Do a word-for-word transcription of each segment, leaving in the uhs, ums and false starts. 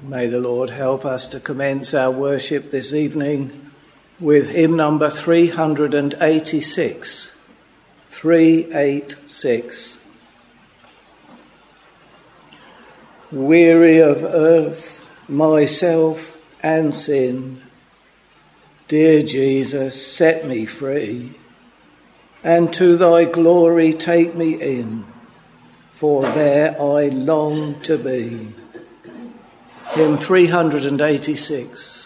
May the Lord help us to commence our worship this evening with hymn number three eighty-six. three eighty-six. Weary of earth, myself and sin, dear Jesus, set me free, and to thy glory take me in, for there I long to be. Hymn three eighty-six.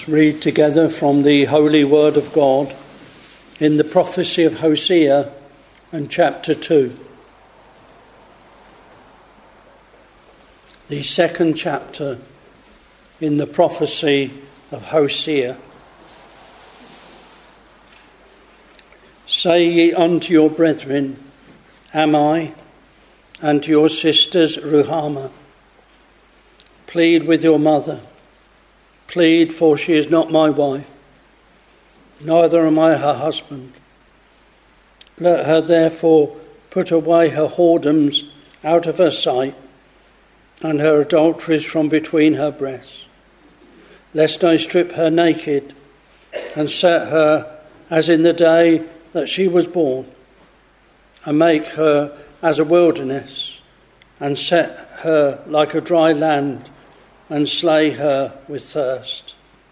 Let's read together from the Holy Word of God in the prophecy of Hosea and chapter two. The second chapter in the prophecy of Hosea. Say ye unto your brethren, Am I? And to your sisters, Ruhamah. Plead with your mother. Plead, for she is not my wife, neither am I her husband. Let her therefore put away her whoredoms out of her sight, and her adulteries from between her breasts, lest I strip her naked, and set her as in the day that she was born, and make her as a wilderness, and set her like a dry land, and slay her with thirst.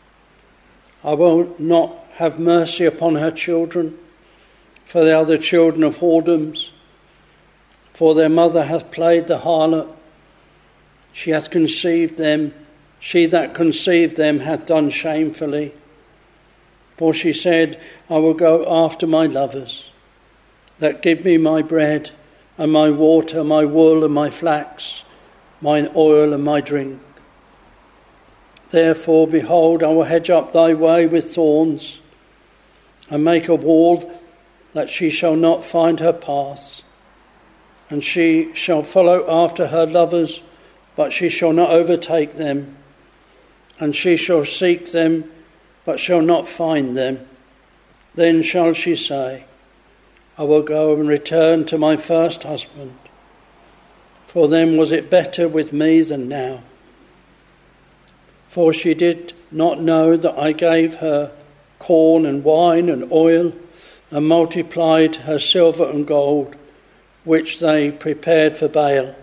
I will not have mercy upon her children, for they are the children of whoredoms, for their mother hath played the harlot. She hath conceived them, she that conceived them hath done shamefully. For she said, I will go after my lovers, that give me my bread, and my water, my wool, and my flax, mine oil, and my drink. Therefore, behold, I will hedge up thy way with thorns, and make a wall that she shall not find her paths. And she shall follow after her lovers, but she shall not overtake them. And she shall seek them, but shall not find them. Then shall she say, I will go and return to my first husband, for then was it better with me than now. For she did not know that I gave her corn and wine and oil, and multiplied her silver and gold, which they prepared for Baal.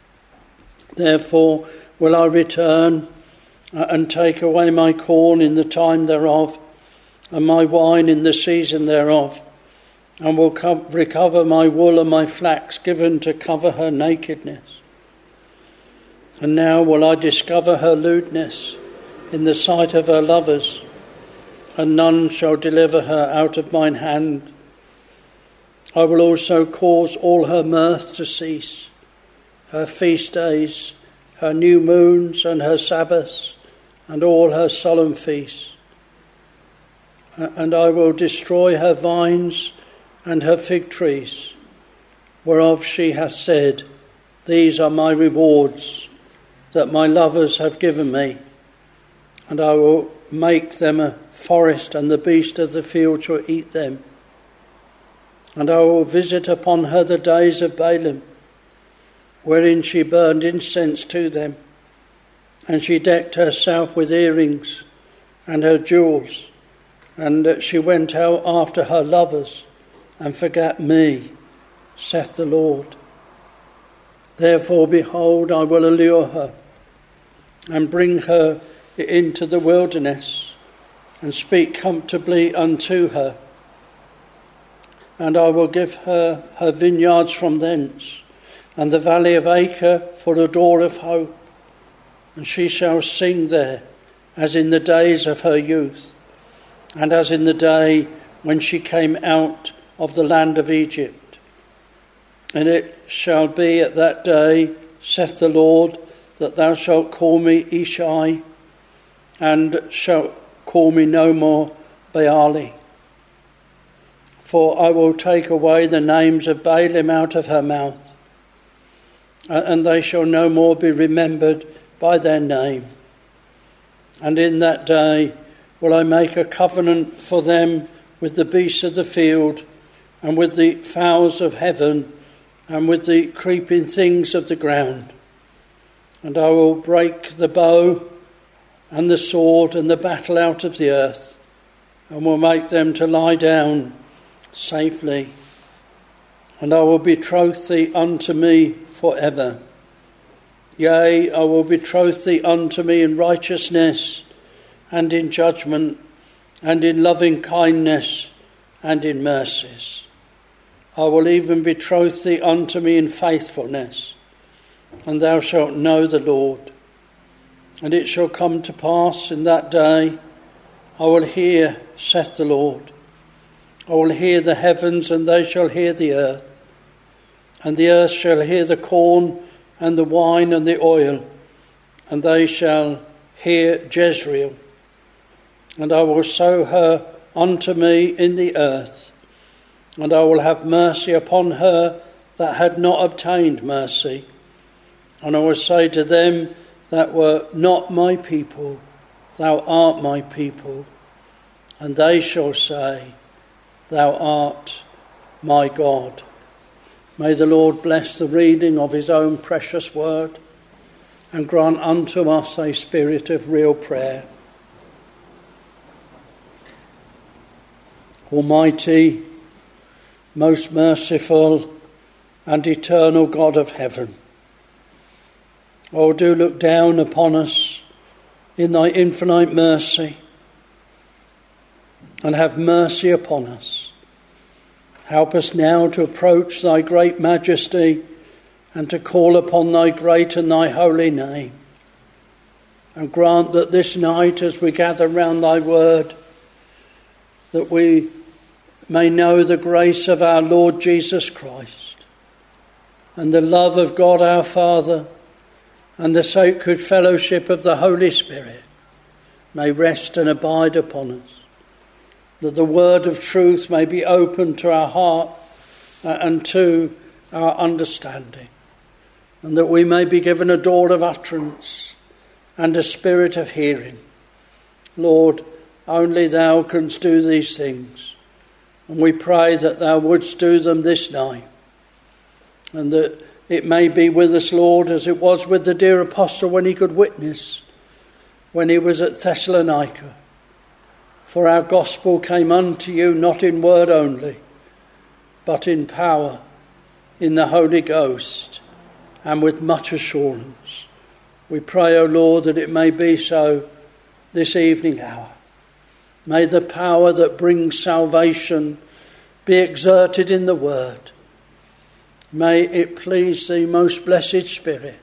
Therefore will I return and take away my corn in the time thereof, and my wine in the season thereof, and will co- recover my wool and my flax given to cover her nakedness. And now will I discover her lewdness in the sight of her lovers, and none shall deliver her out of mine hand. I will also cause all her mirth to cease, her feast days, her new moons, and her Sabbaths, and all her solemn feasts. And I will destroy her vines and her fig trees, whereof she hath said, These are my rewards that my lovers have given me. And I will make them a forest, and the beast of the field shall eat them. And I will visit upon her the days of Balaam, wherein she burned incense to them, and she decked herself with earrings and her jewels, and she went out after her lovers, and forgat me, saith the Lord. Therefore, behold, I will allure her, and bring her into the wilderness, and speak comfortably unto her. And I will give her her vineyards from thence, and the valley of Acre for a door of hope. And she shall sing there, as in the days of her youth, and as in the day when she came out of the land of Egypt. And it shall be at that day, saith the Lord, that thou shalt call me Ishai, and shalt call me no more Baali. For I will take away the names of Baalim out of her mouth, and they shall no more be remembered by their name. And in that day will I make a covenant for them with the beasts of the field, and with the fowls of heaven, and with the creeping things of the ground. And I will break the bow and the sword and the battle out of the earth, and will make them to lie down safely. And I will betroth thee unto me for ever. Yea, I will betroth thee unto me in righteousness, and in judgment, and in loving kindness, and in mercies. I will even betroth thee unto me in faithfulness, and thou shalt know the Lord. And it shall come to pass in that day I will hear, saith the Lord. I will hear the heavens, and they shall hear the earth. And the earth shall hear the corn and the wine and the oil, and they shall hear Jezreel. And I will sow her unto me in the earth, and I will have mercy upon her that had not obtained mercy. And I will say to them that were not my people, thou art my people. And they shall say, thou art my God. May the Lord bless the reading of his own precious word and grant unto us a spirit of real prayer. Almighty, most merciful and eternal God of heaven, oh, do look down upon us in thy infinite mercy and have mercy upon us. Help us now to approach thy great majesty and to call upon thy great and thy holy name. And grant that this night, as we gather round thy word, that we may know the grace of our Lord Jesus Christ and the love of God our Father and the sacred fellowship of the Holy Spirit may rest and abide upon us, that the word of truth may be opened to our heart and to our understanding, and that we may be given a door of utterance and a spirit of hearing. Lord, only thou canst do these things, and we pray that thou wouldst do them this night, and that it may be with us, Lord, as it was with the dear apostle when he could witness when he was at Thessalonica. For our gospel came unto you not in word only, but in power, in the Holy Ghost, and with much assurance. We pray, O Lord, that it may be so this evening hour. May the power that brings salvation be exerted in the word. May it please thee, most blessed Spirit,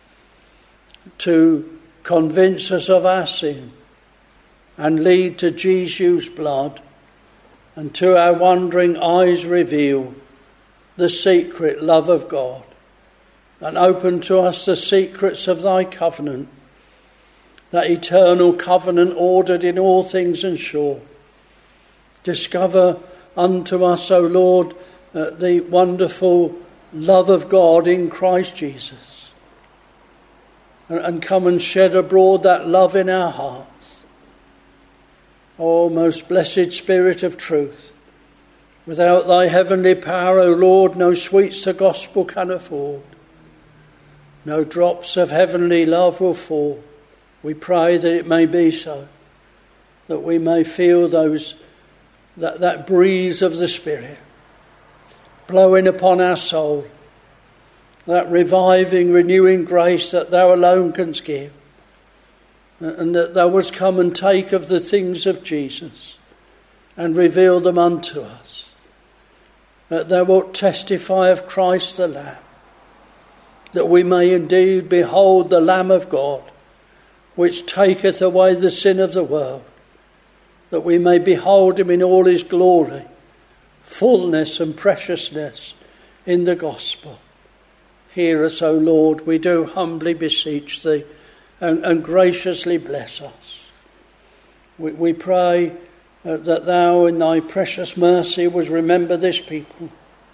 to convince us of our sin and lead to Jesus' blood, and to our wondering eyes reveal the secret love of God, and open to us the secrets of thy covenant, that eternal covenant ordered in all things and sure. Discover unto us, O Lord, uh, the wonderful love of God in Christ Jesus, and, and come and shed abroad that love in our hearts. O most blessed Spirit of truth, without thy heavenly power, O Lord, no sweets the gospel can afford. No drops of heavenly love will fall. We pray that it may be so, that we may feel those that, that breeze of the Spirit blowing upon our soul, that reviving, renewing grace that thou alone canst give, and that thou wouldst come and take of the things of Jesus and reveal them unto us, that thou wilt testify of Christ the Lamb, that we may indeed behold the Lamb of God, which taketh away the sin of the world, that we may behold him in all his glory, fullness and preciousness in the gospel. Hear us, O Lord, we do humbly beseech thee, and, and graciously bless us. We, we pray uh, that thou in thy precious mercy wouldst remember this people.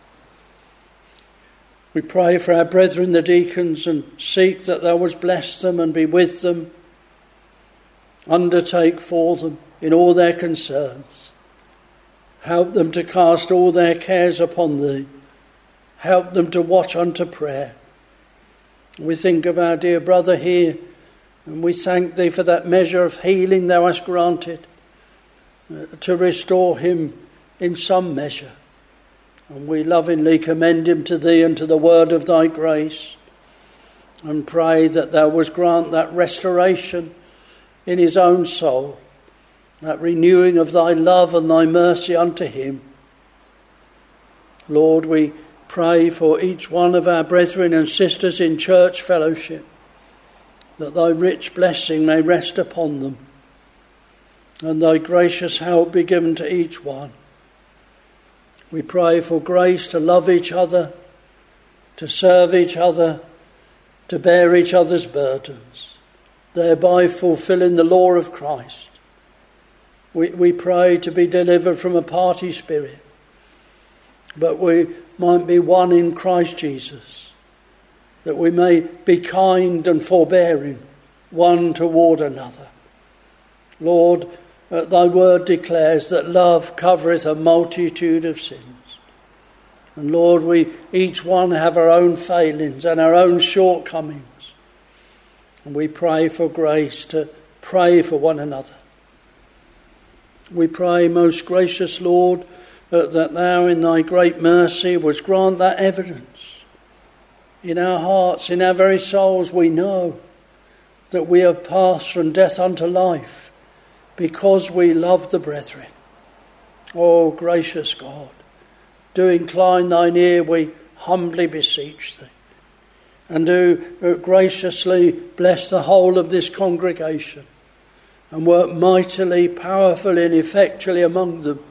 We pray for our brethren the deacons, and seek that thou wouldst bless them and be with them, undertake for them in all their concerns. Help them to cast all their cares upon thee. Help them to watch unto prayer. We think of our dear brother here, and we thank thee for that measure of healing thou hast granted, uh, to restore him in some measure. And we lovingly commend him to thee and to the word of thy grace, and pray that thou wouldst grant that restoration in his own soul, that renewing of thy love and thy mercy unto him. Lord, we pray for each one of our brethren and sisters in church fellowship, that thy rich blessing may rest upon them. and thy gracious help be given to each one. We pray for grace to love each other, to serve each other, to bear each other's burdens, thereby fulfilling the law of Christ. We, we pray to be delivered from a party spirit, but we might be one in Christ Jesus, that we may be kind and forbearing one toward another. Lord, uh, thy word declares that love covereth a multitude of sins. And Lord, we each one have our own failings and our own shortcomings. And we pray for grace to pray for one another. We pray, most gracious Lord, uh, that thou in thy great mercy wouldst grant that evidence. In our hearts, in our very souls, we know that we have passed from death unto life because we love the brethren. Oh, gracious God, do incline thine ear, we humbly beseech thee, and do graciously bless the whole of this congregation and work mightily, powerfully and effectually among them,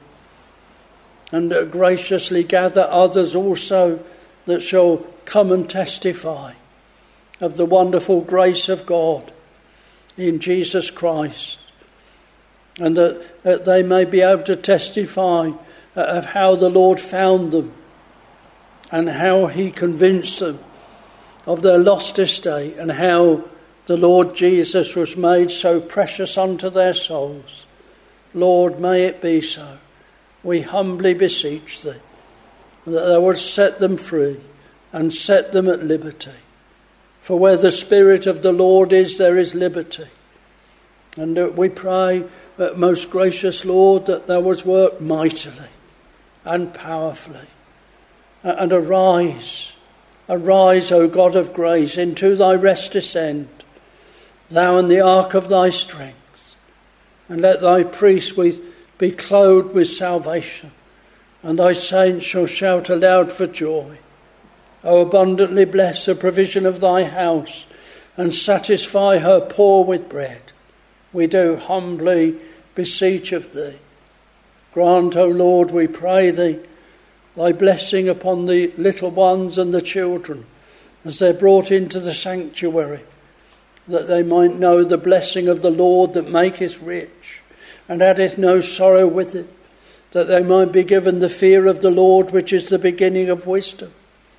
and graciously gather others also that shall come and testify of the wonderful grace of God in Jesus Christ, and that, that they may be able to testify of how the Lord found them and how he convinced them of their lost estate and how the Lord Jesus was made so precious unto their souls. Lord, may it be so. We humbly beseech thee that thou wouldst set them free and set them at liberty. For where the Spirit of the Lord is, there is liberty. And we pray, most gracious Lord, that thou wouldst work mightily and powerfully. And arise, arise, O God of grace, into thy rest descend, thou in the ark of thy strength, and let thy priests with, be clothed with salvation, and thy saints shall shout aloud for joy. O abundantly bless the provision of thy house, and satisfy her poor with bread. We do humbly beseech of thee. Grant, O Lord, we pray thee, thy blessing upon the little ones and the children as they're brought into the sanctuary, that they might know the blessing of the Lord that maketh rich and addeth no sorrow with it, that they might be given the fear of the Lord, which is the beginning of wisdom.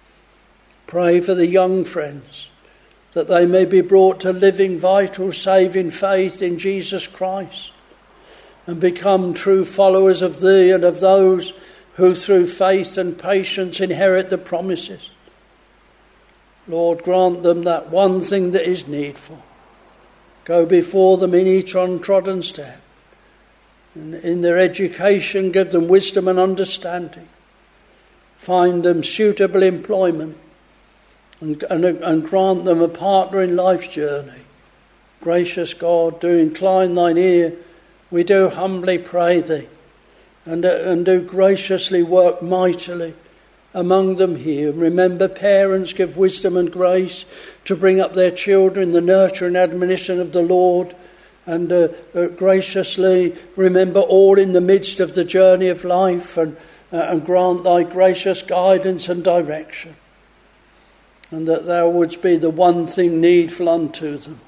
Pray for the young friends, that they may be brought to living, vital, saving faith in Jesus Christ, and become true followers of thee and of those who through faith and patience inherit the promises. Lord, grant them that one thing that is needful. Go before them in each untrodden step. And in their education, give them wisdom and understanding. Find them suitable employment, and, and, and grant them a partner in life's journey. Gracious God, do incline thine ear, we do humbly pray thee, and, and do graciously work mightily among them here. Remember, parents, give wisdom and grace to bring up their children in the nurture and admonition of the Lord, and uh, uh, graciously remember all in the midst of the journey of life, and, uh, and grant thy gracious guidance and direction, and that thou wouldst be the one thing needful unto them.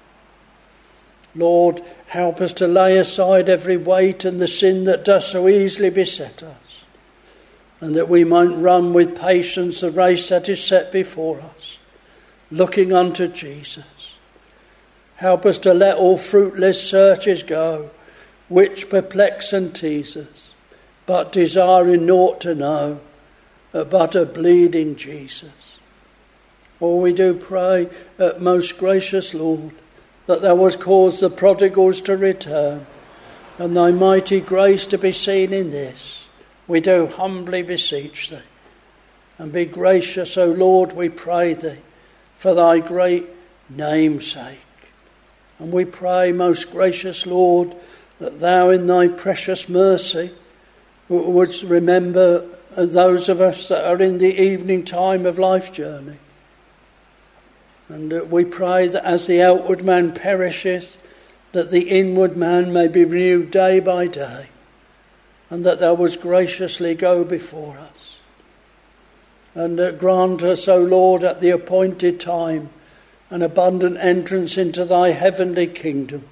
Lord, help us to lay aside every weight and the sin that does so easily beset us, and that we might run with patience the race that is set before us, looking unto Jesus. Help us to let all fruitless searches go, which perplex and tease us, but desiring naught to know, but a bleeding Jesus. Oh, we do pray, uh, most gracious Lord, that thou wouldst cause the prodigals to return, and thy mighty grace to be seen in this. We do humbly beseech thee. And be gracious, O Lord, we pray thee, for thy great name's sake. And we pray, most gracious Lord, that thou in thy precious mercy wouldst remember those of us that are in the evening time of life's journey. And we pray that as the outward man perisheth, that the inward man may be renewed day by day, and that thou wouldst graciously go before us. And uh, grant us, O Lord, at the appointed time, an abundant entrance into thy heavenly kingdom.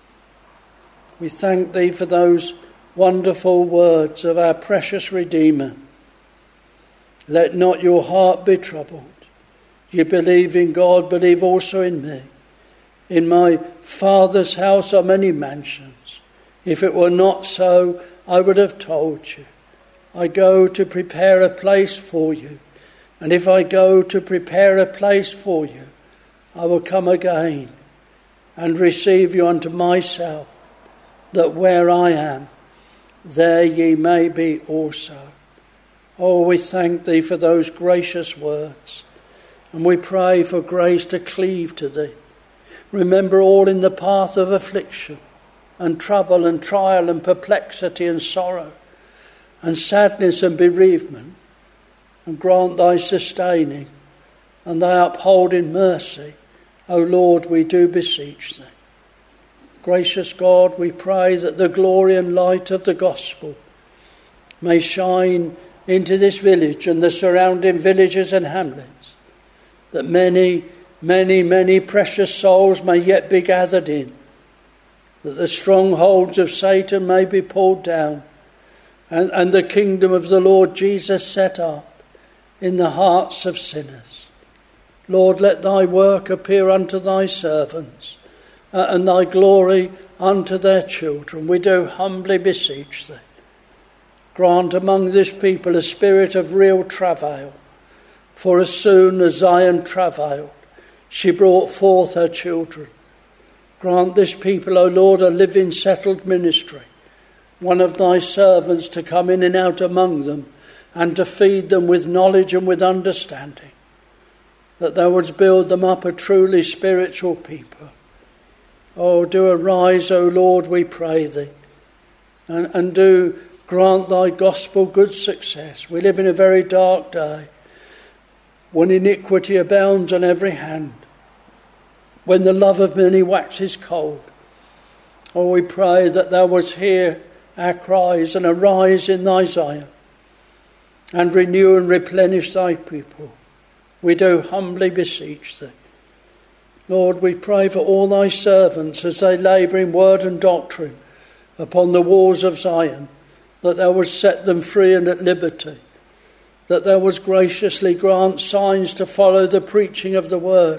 We thank thee for those wonderful words of our precious Redeemer. Let not your heart be troubled. You believe in God, believe also in me. In my Father's house are many mansions. If it were not so, I would have told you. I go to prepare a place for you. And if I go to prepare a place for you, I will come again and receive you unto myself, that where I am, there ye may be also. Oh, we thank thee for those gracious words, and we pray for grace to cleave to thee. Remember all in the path of affliction and trouble and trial and perplexity and sorrow and sadness and bereavement, and grant thy sustaining and thy upholding mercy. O Lord, we do beseech thee. Gracious God, we pray that the glory and light of the gospel may shine into this village and the surrounding villages and hamlets, that many, many, many precious souls may yet be gathered in, that the strongholds of Satan may be pulled down, and, and the kingdom of the Lord Jesus set up in the hearts of sinners. Lord, let thy work appear unto thy servants, uh, and thy glory unto their children. We do humbly beseech thee. Grant among this people a spirit of real travail, for as soon as Zion travailed, she brought forth her children. Grant this people, O Lord, a living settled ministry, one of thy servants to come in and out among them, and to feed them with knowledge and with understanding, that thou wouldst build them up a truly spiritual people. Oh, do arise, O Lord, we pray thee, and, and do grant thy gospel good success. We live in a very dark day, when iniquity abounds on every hand, when the love of many waxes cold. Oh, we pray that thou wouldst hear our cries and arise in thy Zion, and renew and replenish thy people. We do humbly beseech thee. Lord, we pray for all thy servants as they labour in word and doctrine upon the walls of Zion, that thou wouldst set them free and at liberty, that thou wouldst graciously grant signs to follow the preaching of the word,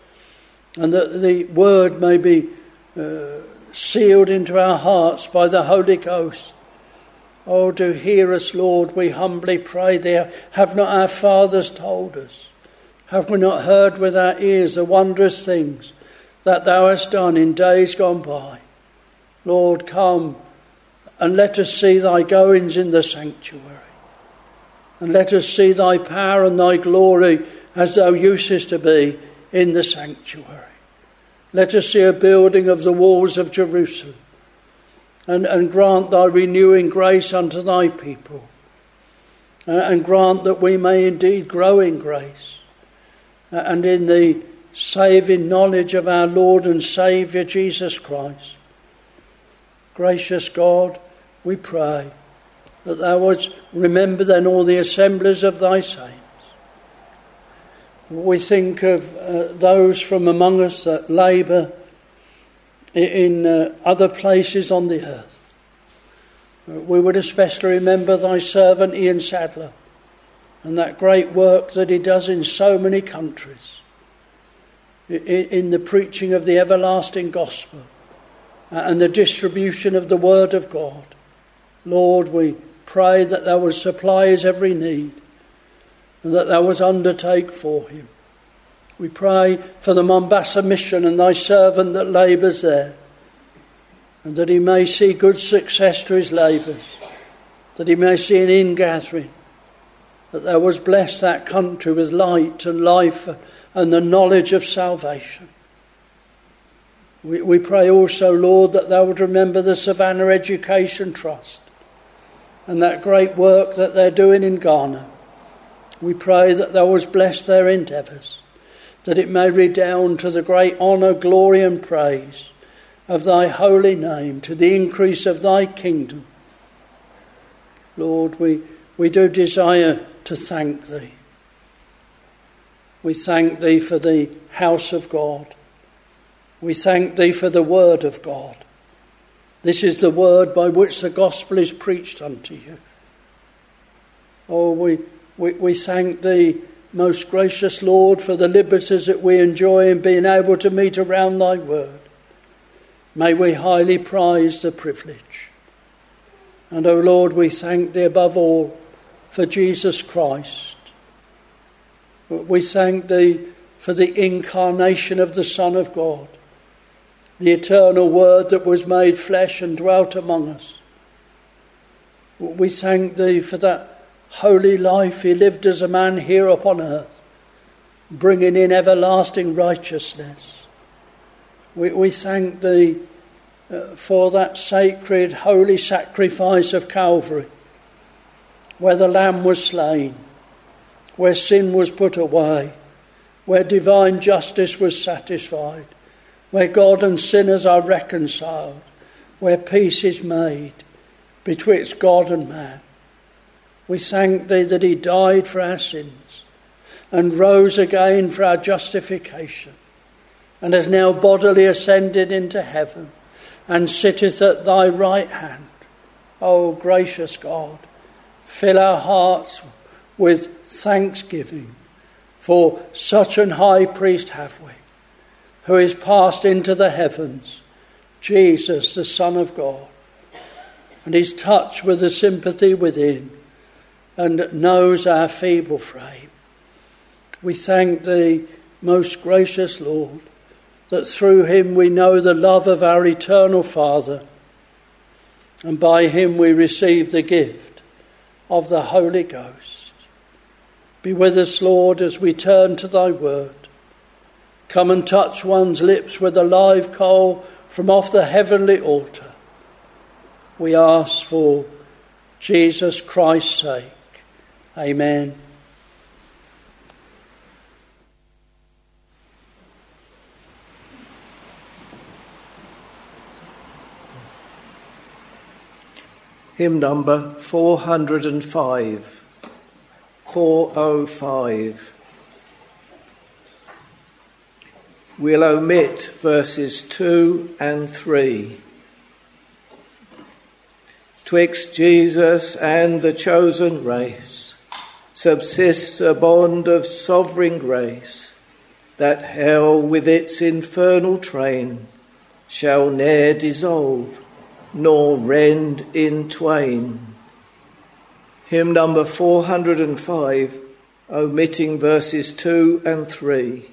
and that the word may be uh, sealed into our hearts by the Holy Ghost. Oh, do hear us, Lord, we humbly pray thee. Have not our fathers told us? Have we not heard with our ears the wondrous things that thou hast done in days gone by? Lord, come and let us see thy goings in the sanctuary, and let us see thy power and thy glory as thou usest to be in the sanctuary. Let us see a building of the walls of Jerusalem, and, and grant thy renewing grace unto thy people, and, and grant that we may indeed grow in grace and in the saving knowledge of our Lord and Saviour Jesus Christ. Gracious God, we pray that thou wouldst remember then all the assemblies of thy saints. We think of uh, those from among us that labour in uh, other places on the earth. Uh, we would especially remember thy servant Ian Sadler, and that great work that he does in so many countries, in, in the preaching of the everlasting gospel and the distribution of the word of God. Lord, we pray that thou would supply his every need, and that thou wouldst undertake for him. We pray for the Mombasa mission and thy servant that labours there, and that he may see good success to his labours, that he may see an ingathering, that thou wouldst bless that country with light and life and the knowledge of salvation. We, we pray also, Lord, that thou would remember the Savannah Education Trust and that great work that they're doing in Ghana. We pray that thou wouldst bless their endeavours, that it may redound to the great honour, glory and praise of thy holy name, to the increase of thy kingdom. Lord, we, we do desire to thank thee. We thank thee for the house of God. We thank thee for the word of God. This is the word by which the gospel is preached unto you. Oh, we, we, we thank thee, most gracious Lord, for the liberties that we enjoy in being able to meet around thy word. May we highly prize the privilege. And, O Lord, we thank thee above all for Jesus Christ. We thank thee for the incarnation of the Son of God, the eternal Word that was made flesh and dwelt among us. We thank thee for that holy life he lived as a man here upon earth, bringing in everlasting righteousness. We, we thank thee uh, for that sacred, holy sacrifice of Calvary, where the Lamb was slain, where sin was put away, where divine justice was satisfied, where God and sinners are reconciled, where peace is made betwixt God and man. We thank thee that he died for our sins and rose again for our justification, and has now bodily ascended into heaven and sitteth at thy right hand. O gracious God, fill our hearts with thanksgiving, for such an high priest have we, who is passed into the heavens, Jesus, the Son of God, and is touched with the sympathy within, and knows our feeble frame. We thank thee, most gracious Lord, that through him we know the love of our eternal Father, and by him we receive the gift of the Holy Ghost. Be with us, Lord, as we turn to thy word. Come and touch one's lips with a live coal from off the heavenly altar. We ask for Jesus Christ's sake. Amen. Hymn number four hundred five. four oh five. We'll omit verses two and three. Twixt Jesus and the chosen race subsists a bond of sovereign grace, that hell with its infernal train shall ne'er dissolve nor rend in twain. Hymn number four hundred five, omitting verses two and three.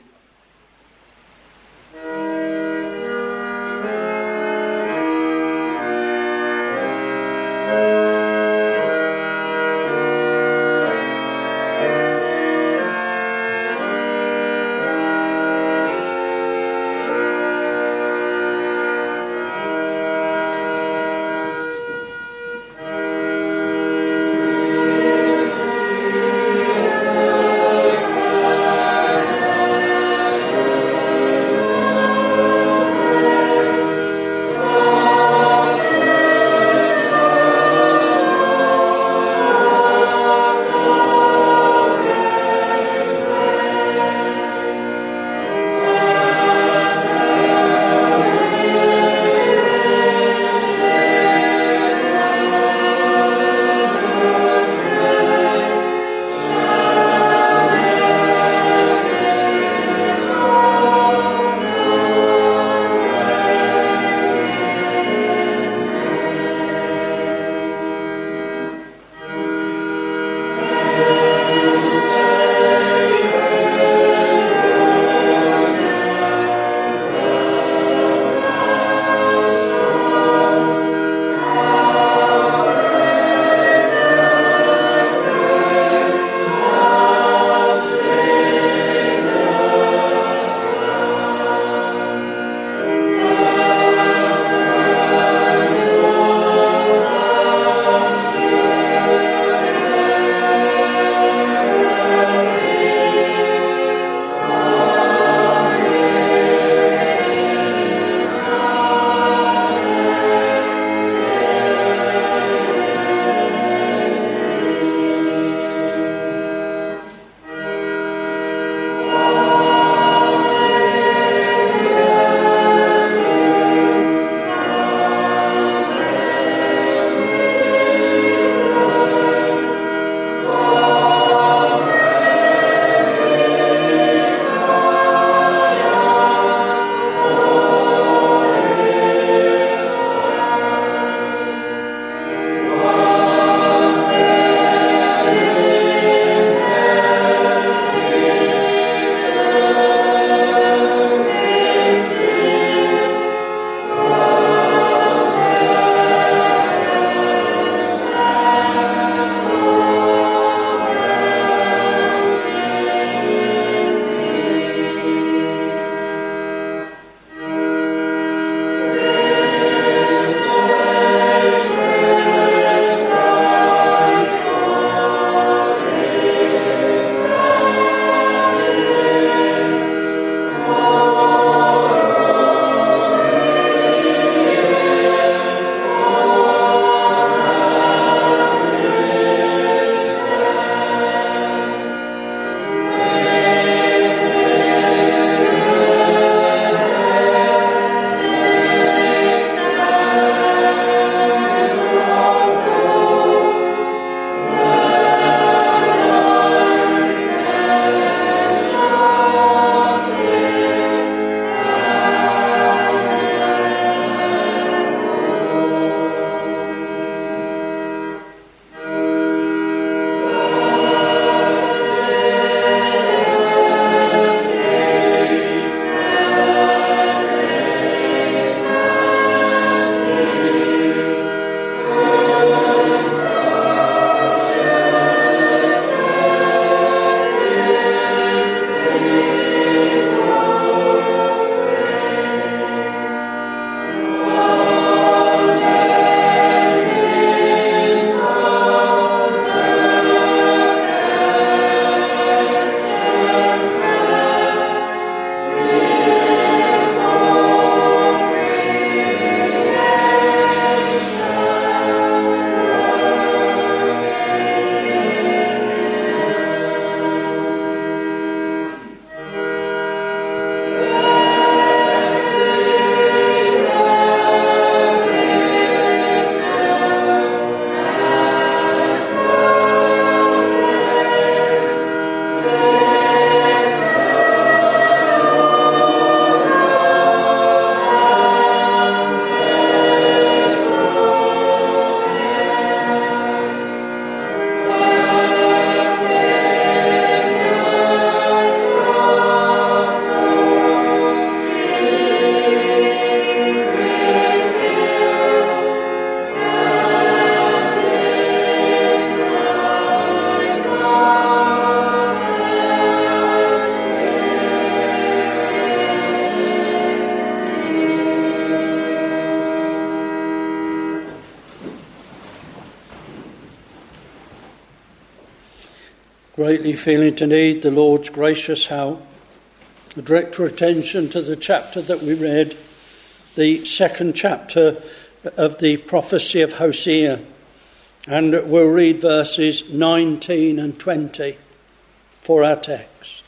greatly feeling to need the Lord's gracious help, I direct your attention to the chapter that we read, the second chapter of the prophecy of Hosea, and we'll read verses nineteen and twenty for our text.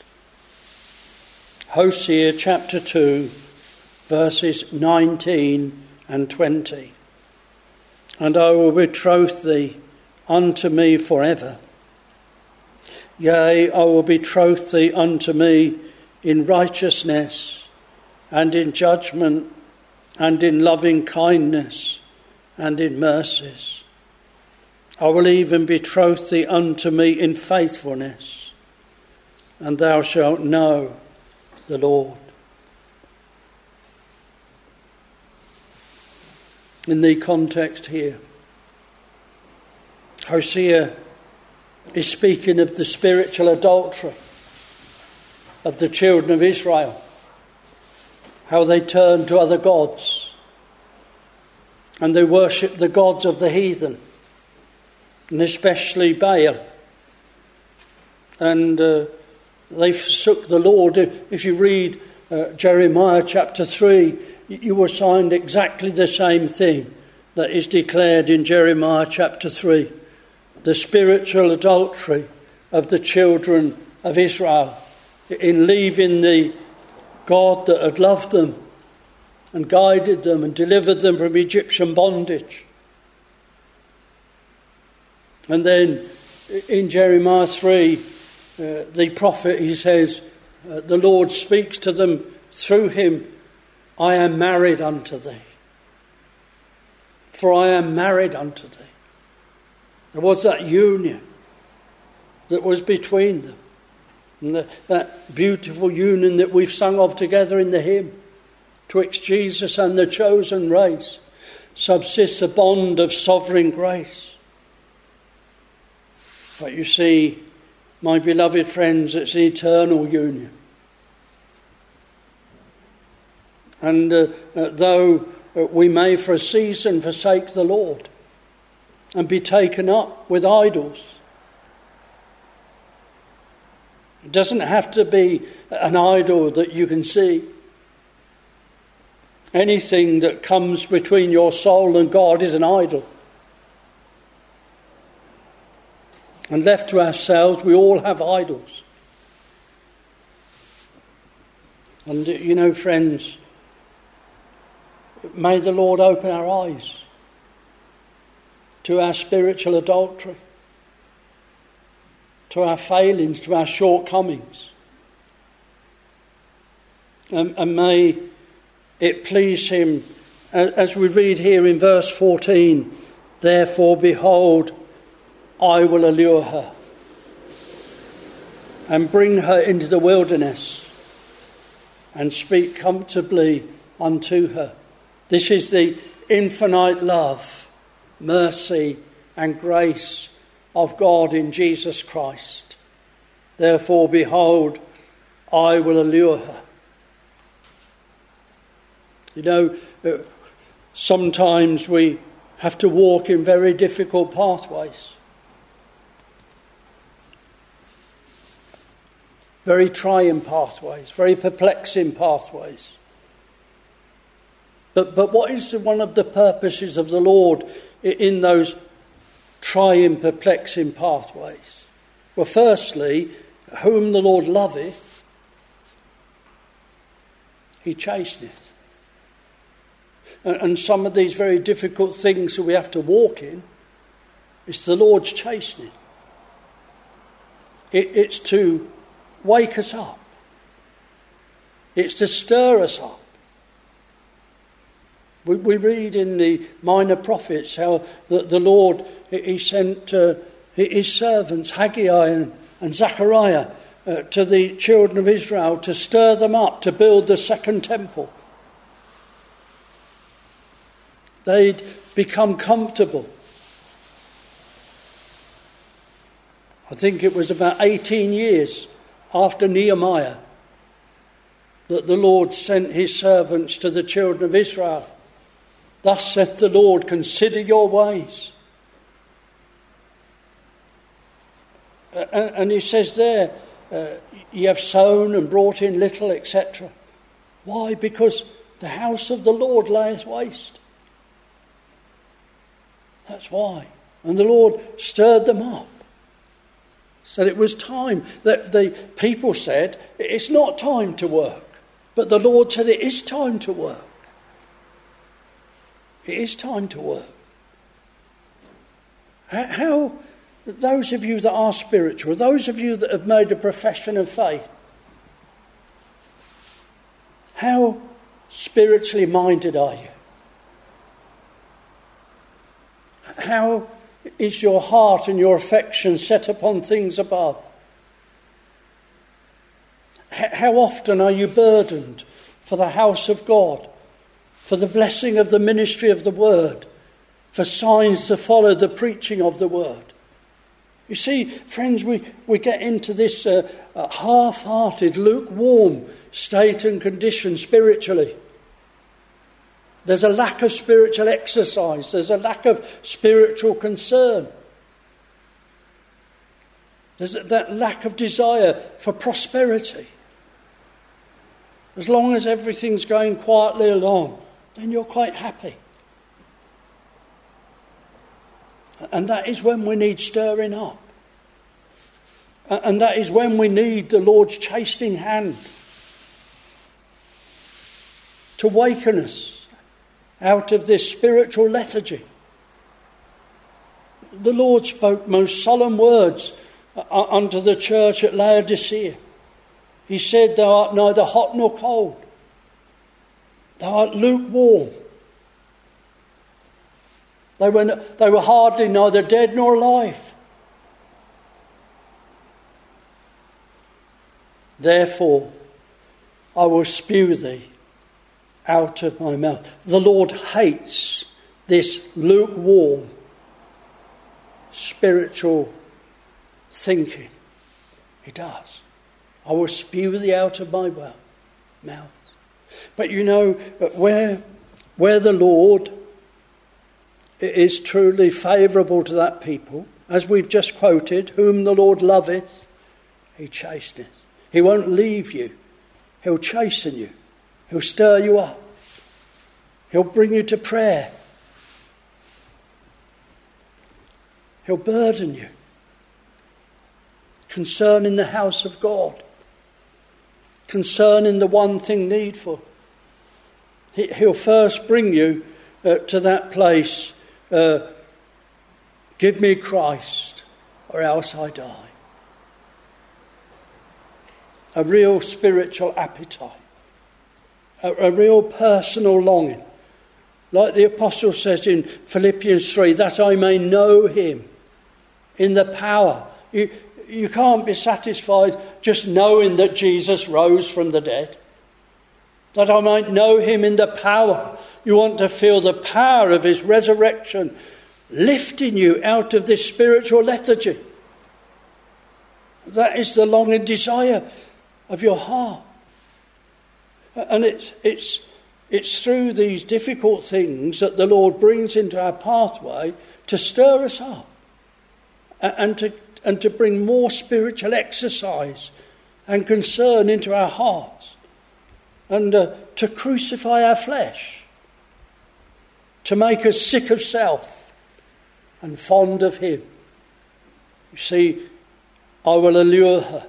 Hosea chapter two, verses nineteen and twenty. And I will betroth thee unto me forever. Yea, I will betroth thee unto me in righteousness and in judgment and in loving kindness and in mercies. I will even betroth thee unto me in faithfulness, and thou shalt know the Lord. In the context here, Hosea is speaking of the spiritual adultery of the children of Israel, how they turned to other gods and they worshipped the gods of the heathen, and especially Baal. And uh, they forsook the Lord. If you read uh, Jeremiah chapter three, you will find exactly the same thing that is declared in Jeremiah chapter three. The spiritual adultery of the children of Israel in leaving the God that had loved them and guided them and delivered them from Egyptian bondage. And then in Jeremiah three, uh, the prophet, he says, uh, the Lord speaks to them through him, I am married unto thee. For I am married unto thee. There was that union that was between them. And the, that beautiful union that we've sung of together in the hymn, twixt Jesus and the chosen race, subsists a bond of sovereign grace. But you see, my beloved friends, it's an eternal union. And uh, uh, though uh, we may for a season forsake the Lord and be taken up with idols, it doesn't have to be an idol that you can see. Anything that comes between your soul and God is an idol. And left to ourselves, we all have idols. And you know, friends, may the Lord open our eyes to our spiritual adultery, to our failings, to our shortcomings. And, and may it please him, as we read here in verse fourteen, therefore behold, I will allure her and bring her into the wilderness and speak comfortably unto her. This is the infinite love, mercy and grace of God in Jesus Christ. Therefore, behold, I will allure her. You know, sometimes we have to walk in very difficult pathways. Very trying pathways, very perplexing pathways. But, but what is one of the purposes of the Lord in those trying, perplexing pathways? Well, firstly, whom the Lord loveth, he chasteneth. And, and some of these very difficult things that we have to walk in, it's the Lord's chastening. It, it's to wake us up. It's to stir us up. We, we read in the minor prophets how the, the Lord, he sent uh, his servants, Haggai and, and Zechariah, uh, to the children of Israel to stir them up to build the second temple. They'd become comfortable. I think it was about eighteen years after Nehemiah that the Lord sent his servants to the children of Israel. Thus saith the Lord, consider your ways. Uh, and, and he says there, uh, you have sown and brought in little, et cetera. Why? Because the house of the Lord layeth waste. That's why. And the Lord stirred them up. Said it was time. That the people said, it's not time to work. But the Lord said, it is time to work. It is time to work. How, those of you that are spiritual, those of you that have made a profession of faith, how spiritually minded are you? How is your heart and your affection set upon things above? How often are you burdened for the house of God, for the blessing of the ministry of the word, for signs to follow the preaching of the word? You see, friends, we, we get into this uh, uh, half-hearted, lukewarm state and condition spiritually. There's a lack of spiritual exercise. There's a lack of spiritual concern. There's that lack of desire for prosperity. As long as everything's going quietly along, then you're quite happy. And that is when we need stirring up. And that is when we need the Lord's chastening hand to waken us out of this spiritual lethargy. The Lord spoke most solemn words unto the church at Laodicea. He said, thou art neither hot nor cold. Thou art lukewarm. They were, they were hardly neither dead nor alive. Therefore, I will spew thee out of my mouth. The Lord hates this lukewarm spiritual thinking. He does. I will spew thee out of my mouth. But you know, where, where the Lord is truly favourable to that people, as we've just quoted, whom the Lord loveth, he chasteneth. He won't leave you. He'll chasten you. He'll stir you up. He'll bring you to prayer. He'll burden you concerning the house of God, concerning the one thing needful. He'll first bring you uh, to that place, uh, give me Christ or else I die. A real spiritual appetite, a, a real personal longing. Like the apostle says in Philippians three, that I may know him in the power. You, you can't be satisfied just knowing that Jesus rose from the dead. That I might know him in the power. You want to feel the power of his resurrection lifting you out of this spiritual lethargy. That is the longing desire of your heart. And it's it's it's through these difficult things that the Lord brings into our pathway to stir us up and to and to bring more spiritual exercise and concern into our hearts, and uh, to crucify our flesh, to make us sick of self and fond of him. You see, I will allure her.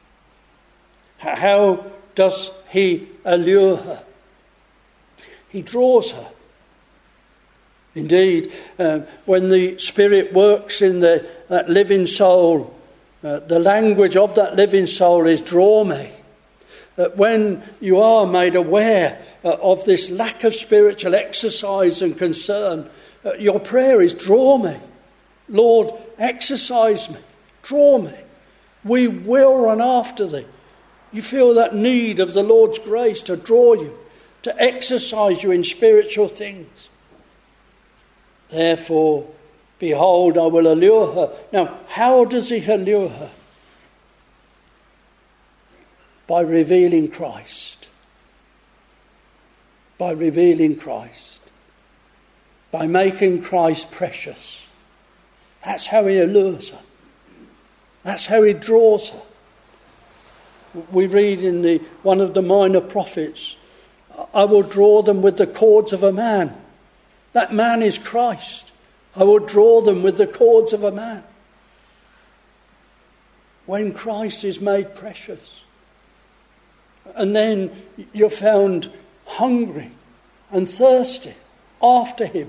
How does he allure her? He draws her. Indeed, um, when the Spirit works in the, that living soul, uh, the language of that living soul is draw me. That when you are made aware uh, of this lack of spiritual exercise and concern, uh, your prayer is draw me. Lord, exercise me. Draw me. We will run after thee. You feel that need of the Lord's grace to draw you, to exercise you in spiritual things. Therefore, behold, I will allure her. Now, how does he allure her? By revealing Christ. By revealing Christ. By making Christ precious. That's how he allures her. That's how he draws her. We read in the one of the minor prophets, I will draw them with the cords of a man. That man is Christ. I will draw them with the cords of a man. When Christ is made precious. And then you're found hungry and thirsty after him.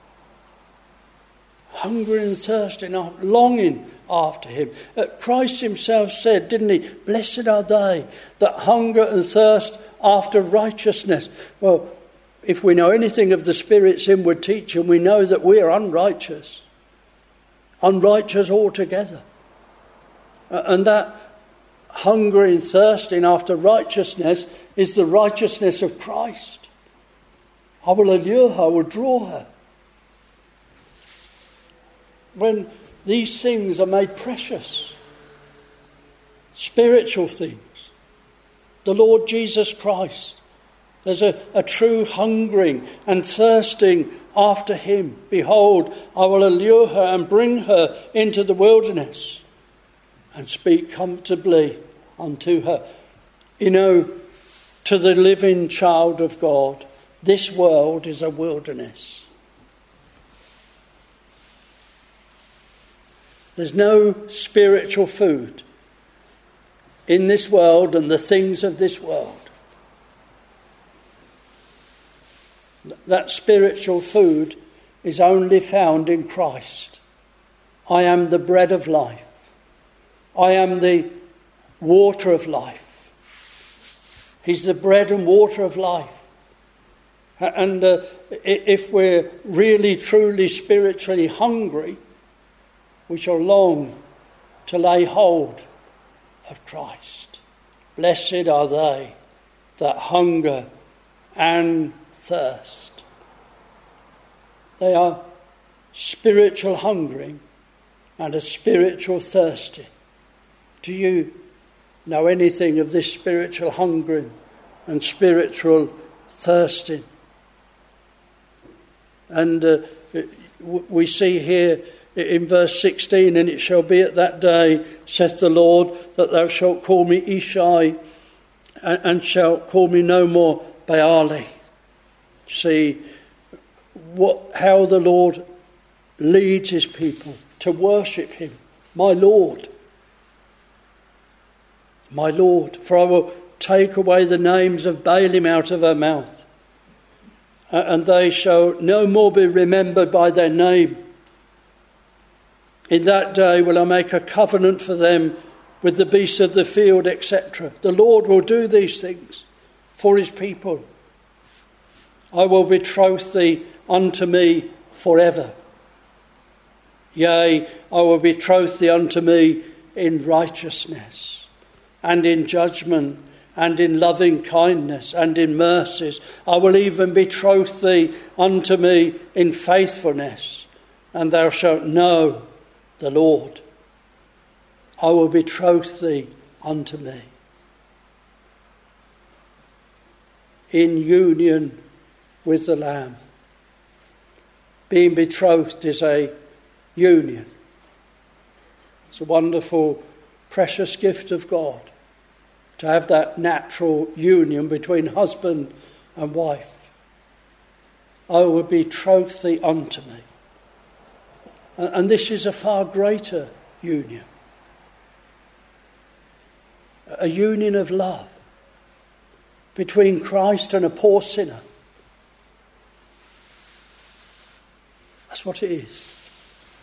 Hungry and thirsty, and longing after him. Uh, Christ himself said, didn't he, blessed are they that hunger and thirst after righteousness. Well, if we know anything of the Spirit's inward teaching, we know that we are unrighteous. Unrighteous altogether. Uh, and that hungering and thirsting after righteousness is the righteousness of Christ. I will allure her, I will draw her. When these things are made precious, spiritual things, the Lord Jesus Christ, there's a, a true hungering and thirsting after him. Behold, I will allure her and bring her into the wilderness and speak comfortably unto her. You know, to the living child of God, this world is a wilderness. There's no spiritual food in this world and the things of this world. That spiritual food is only found in Christ. I am the bread of life. I am the water of life. He's the bread and water of life. And uh, if we're really, truly, spiritually hungry, we shall long to lay hold of Christ. Blessed are they that hunger and thirst. They are spiritual hungering and a spiritual thirsty. Do you know anything of this spiritual hungering and spiritual thirsting? And uh, we see here in verse sixteen, and it shall be at that day, saith the Lord, that thou shalt call me Ishai, and, and shalt call me no more Baali. See what how the Lord leads his people to worship him. My Lord, my Lord, for I will take away the names of Baalim out of her mouth, and they shall no more be remembered by their name. In that day will I make a covenant for them with the beasts of the field, et cetera. The Lord will do these things for his people. I will betroth thee unto me forever. Yea, I will betroth thee unto me in righteousness and in judgment and in loving kindness and in mercies. I will even betroth thee unto me in faithfulness, and thou shalt know the Lord. I will betroth thee unto me. In union with the Lamb. Being betrothed is a union. It's a wonderful, precious gift of God to have that natural union between husband and wife. I will betroth thee unto me. And this is a far greater union. A union of love between Christ and a poor sinner. That's what it is.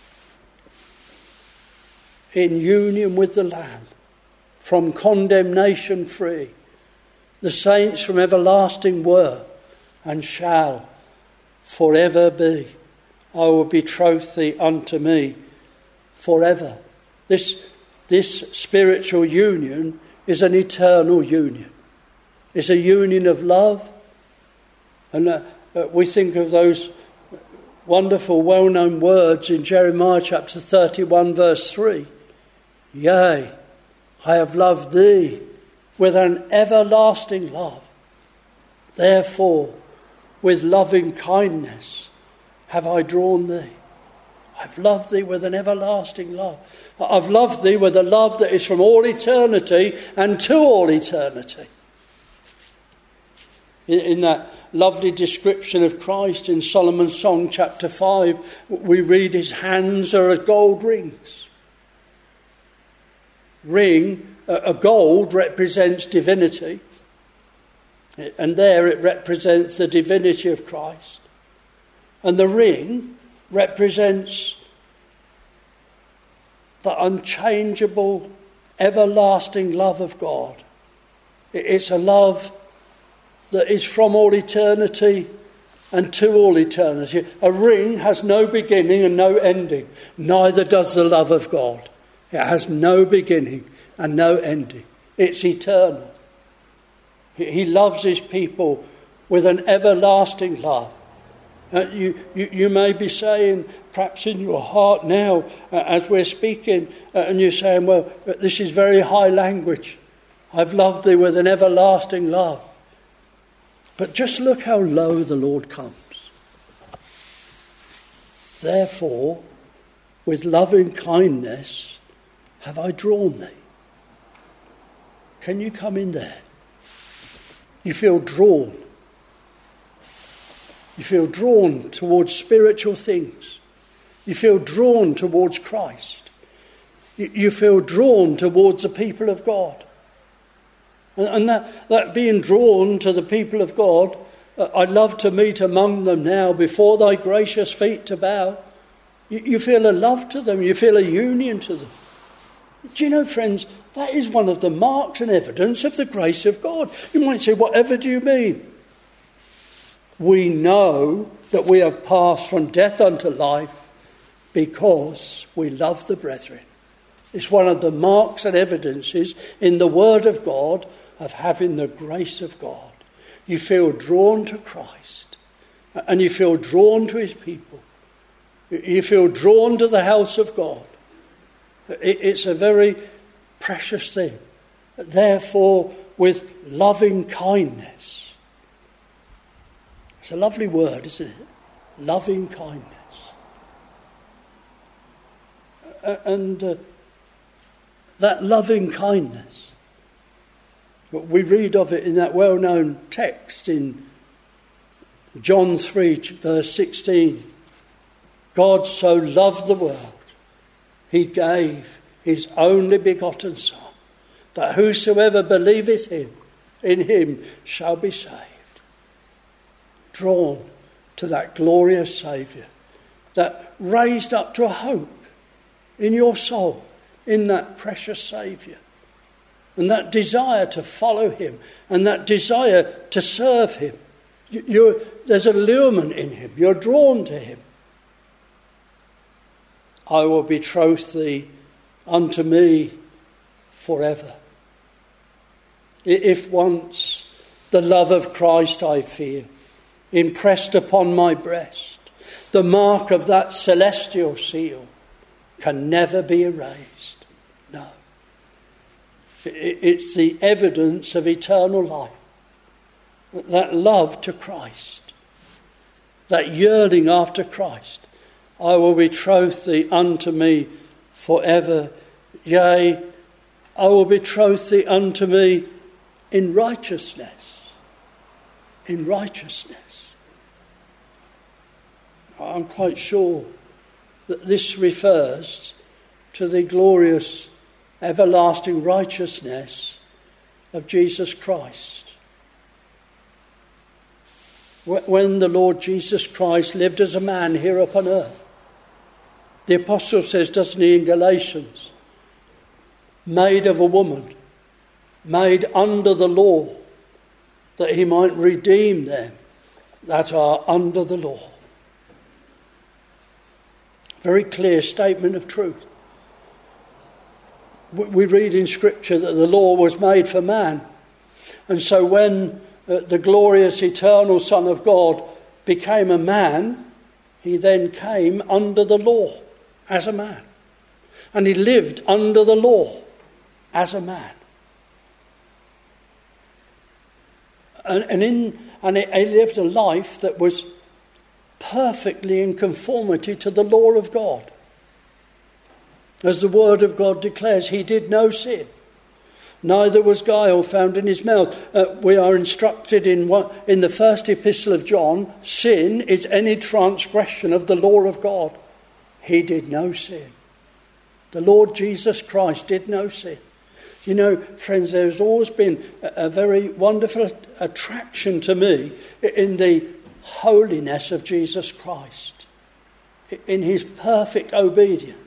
In union with the Lamb, from condemnation free, the saints from everlasting were and shall forever be. I will betroth thee unto me forever. This, this spiritual union is an eternal union. It's a union of love. And uh, uh, we think of those wonderful, well-known words in Jeremiah chapter thirty-one, verse three. Yea, I have loved thee with an everlasting love. Therefore, with loving kindness have I drawn thee. I've loved thee with an everlasting love. I've loved thee with a love that is from all eternity and to all eternity. In that lovely description of Christ in Solomon's Song, chapter five, we read his hands are as gold rings. Ring, a gold, represents divinity. And there it represents the divinity of Christ. And the ring represents the unchangeable, everlasting love of God. It's a love that is from all eternity and to all eternity. A ring has no beginning and no ending. Neither does the love of God. It has no beginning and no ending. It's eternal. He loves his people with an everlasting love. Uh, you, you, you may be saying, perhaps in your heart now, uh, as we're speaking, uh, and you're saying, well, this is very high language. I've loved thee with an everlasting love. But just look how low the Lord comes. Therefore, with loving kindness have I drawn thee. Can you come in there? You feel drawn. You feel drawn towards spiritual things. You feel drawn towards Christ. You, you feel drawn towards the people of God. And, and that, that being drawn to the people of God, uh, I love to meet among them now before thy gracious feet to bow. You, you feel a love to them. You feel a union to them. Do you know, friends, that is one of the marks and evidence of the grace of God. You might say, whatever do you mean? We know that we have passed from death unto life because we love the brethren. It's one of the marks and evidences in the Word of God of having the grace of God. You feel drawn to Christ and you feel drawn to his people. You feel drawn to the house of God. It's a very precious thing. Therefore, with loving kindness. It's a lovely word, isn't it? Loving kindness. And uh, that loving kindness, we read of it in that well-known text in John three, verse sixteen. God so loved the world, he gave his only begotten Son, that whosoever believeth him, in him shall be saved. Drawn to that glorious Saviour, that raised up to a hope in your soul, in that precious Saviour. And that desire to follow him, and that desire to serve him. You're, there's allurement in him. You're drawn to him. I will betroth thee unto me forever. If once the love of Christ I feel impressed upon my breast, the mark of that celestial seal can never be erased. No. It's the evidence of eternal life. That love to Christ, that yearning after Christ. I will betroth thee unto me forever. Yea, I will betroth thee unto me in righteousness. In righteousness. I'm quite sure that this refers to the glorious, everlasting righteousness of Jesus Christ. When the Lord Jesus Christ lived as a man here upon earth, the apostle says, doesn't he, in Galatians, made of a woman, made under the law, that he might redeem them that are under the law. Very clear statement of truth. We read in Scripture that the law was made for man. And so when uh, the glorious eternal Son of God became a man, he then came under the law as a man. And he lived under the law as a man. And, and, in, and he, he lived a life that was perfectly in conformity to the law of God. As the word of God declares, he did no sin. Neither was guile found in his mouth. Uh, we are instructed in what, in the first epistle of John, sin is any transgression of the law of God. He did no sin. The Lord Jesus Christ did no sin. You know, friends, there's always been a, a very wonderful attraction to me in the holiness of Jesus Christ, in his perfect obedience.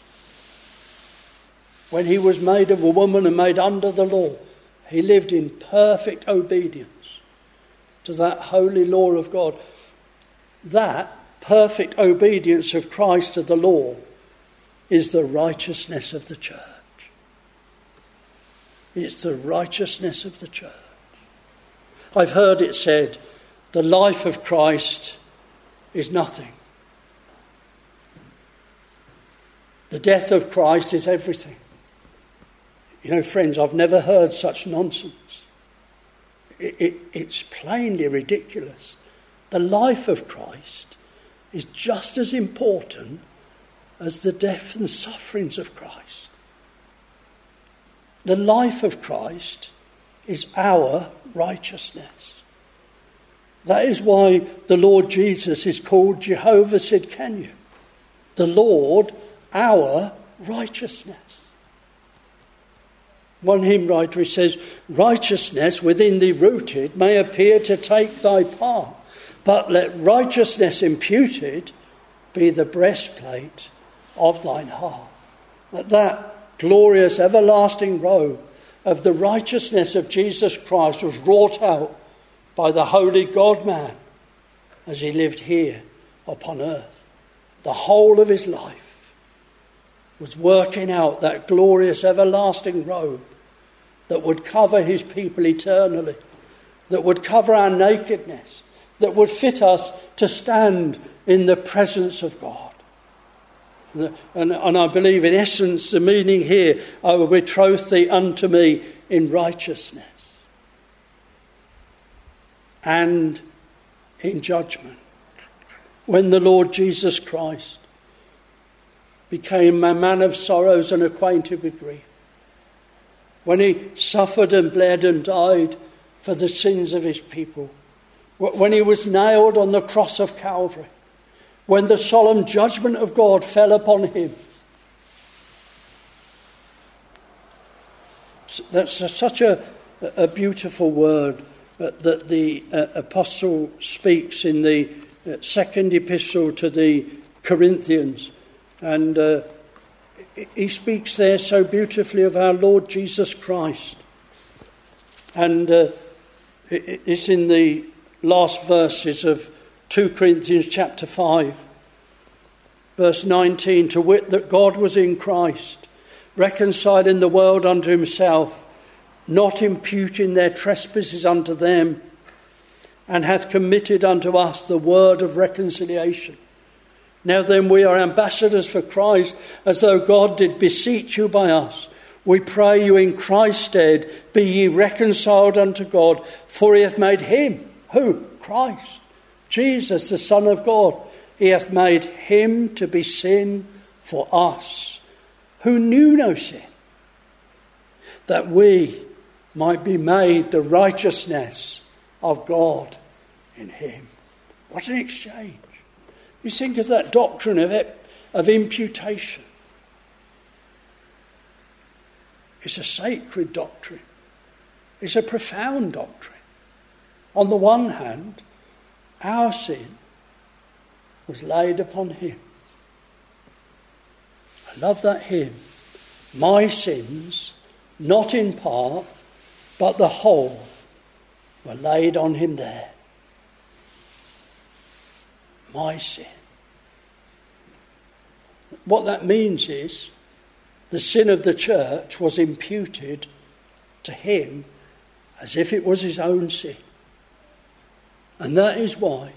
When he was made of a woman and made under the law, he lived in perfect obedience to that holy law of God. That perfect obedience of Christ to the law is the righteousness of the church. It's the righteousness of the church. I've heard it said, the life of Christ is nothing. The death of Christ is everything. You know, friends, I've never heard such nonsense. It, it, it's plainly ridiculous. The life of Christ is just as important as the death and sufferings of Christ. The life of Christ is our righteousness. That is why the Lord Jesus is called Jehovah Sidkenu. The Lord, our righteousness. One hymn writer says, righteousness within thee rooted may appear to take thy part, but let righteousness imputed be the breastplate of thine heart. That that glorious everlasting robe of the righteousness of Jesus Christ was wrought out by the holy God-man as he lived here upon earth. The whole of his life was working out that glorious everlasting robe that would cover his people eternally, that would cover our nakedness, that would fit us to stand in the presence of God. And, and, and I believe in essence the meaning here, I will betroth thee unto me in righteousness and in judgment. When the Lord Jesus Christ became a man of sorrows and acquainted with grief, when he suffered and bled and died for the sins of his people, when he was nailed on the cross of Calvary, when the solemn judgment of God fell upon him. That's a, such a, a beautiful word that the uh, apostle speaks in the second epistle to the Corinthians. And uh, he speaks there so beautifully of our Lord Jesus Christ. And uh, it's in the last verses of two Corinthians chapter five, verse nineteen, to wit that God was in Christ, reconciling the world unto himself, not imputing their trespasses unto them, and hath committed unto us the word of reconciliation. Now then, we are ambassadors for Christ, as though God did beseech you by us. We pray you in Christ's stead, be ye reconciled unto God, for he hath made him, who? Christ, Jesus, the Son of God. He hath made him to be sin for us, who knew no sin, that we might be made the righteousness of God in him. What an exchange. You think of that doctrine of, it, of imputation. It's a sacred doctrine. It's a profound doctrine. On the one hand, our sin was laid upon him. I love that hymn. My sins, not in part, but the whole, were laid on him there. My sin. What that means is the sin of the church was imputed to him as if it was his own sin. And that is why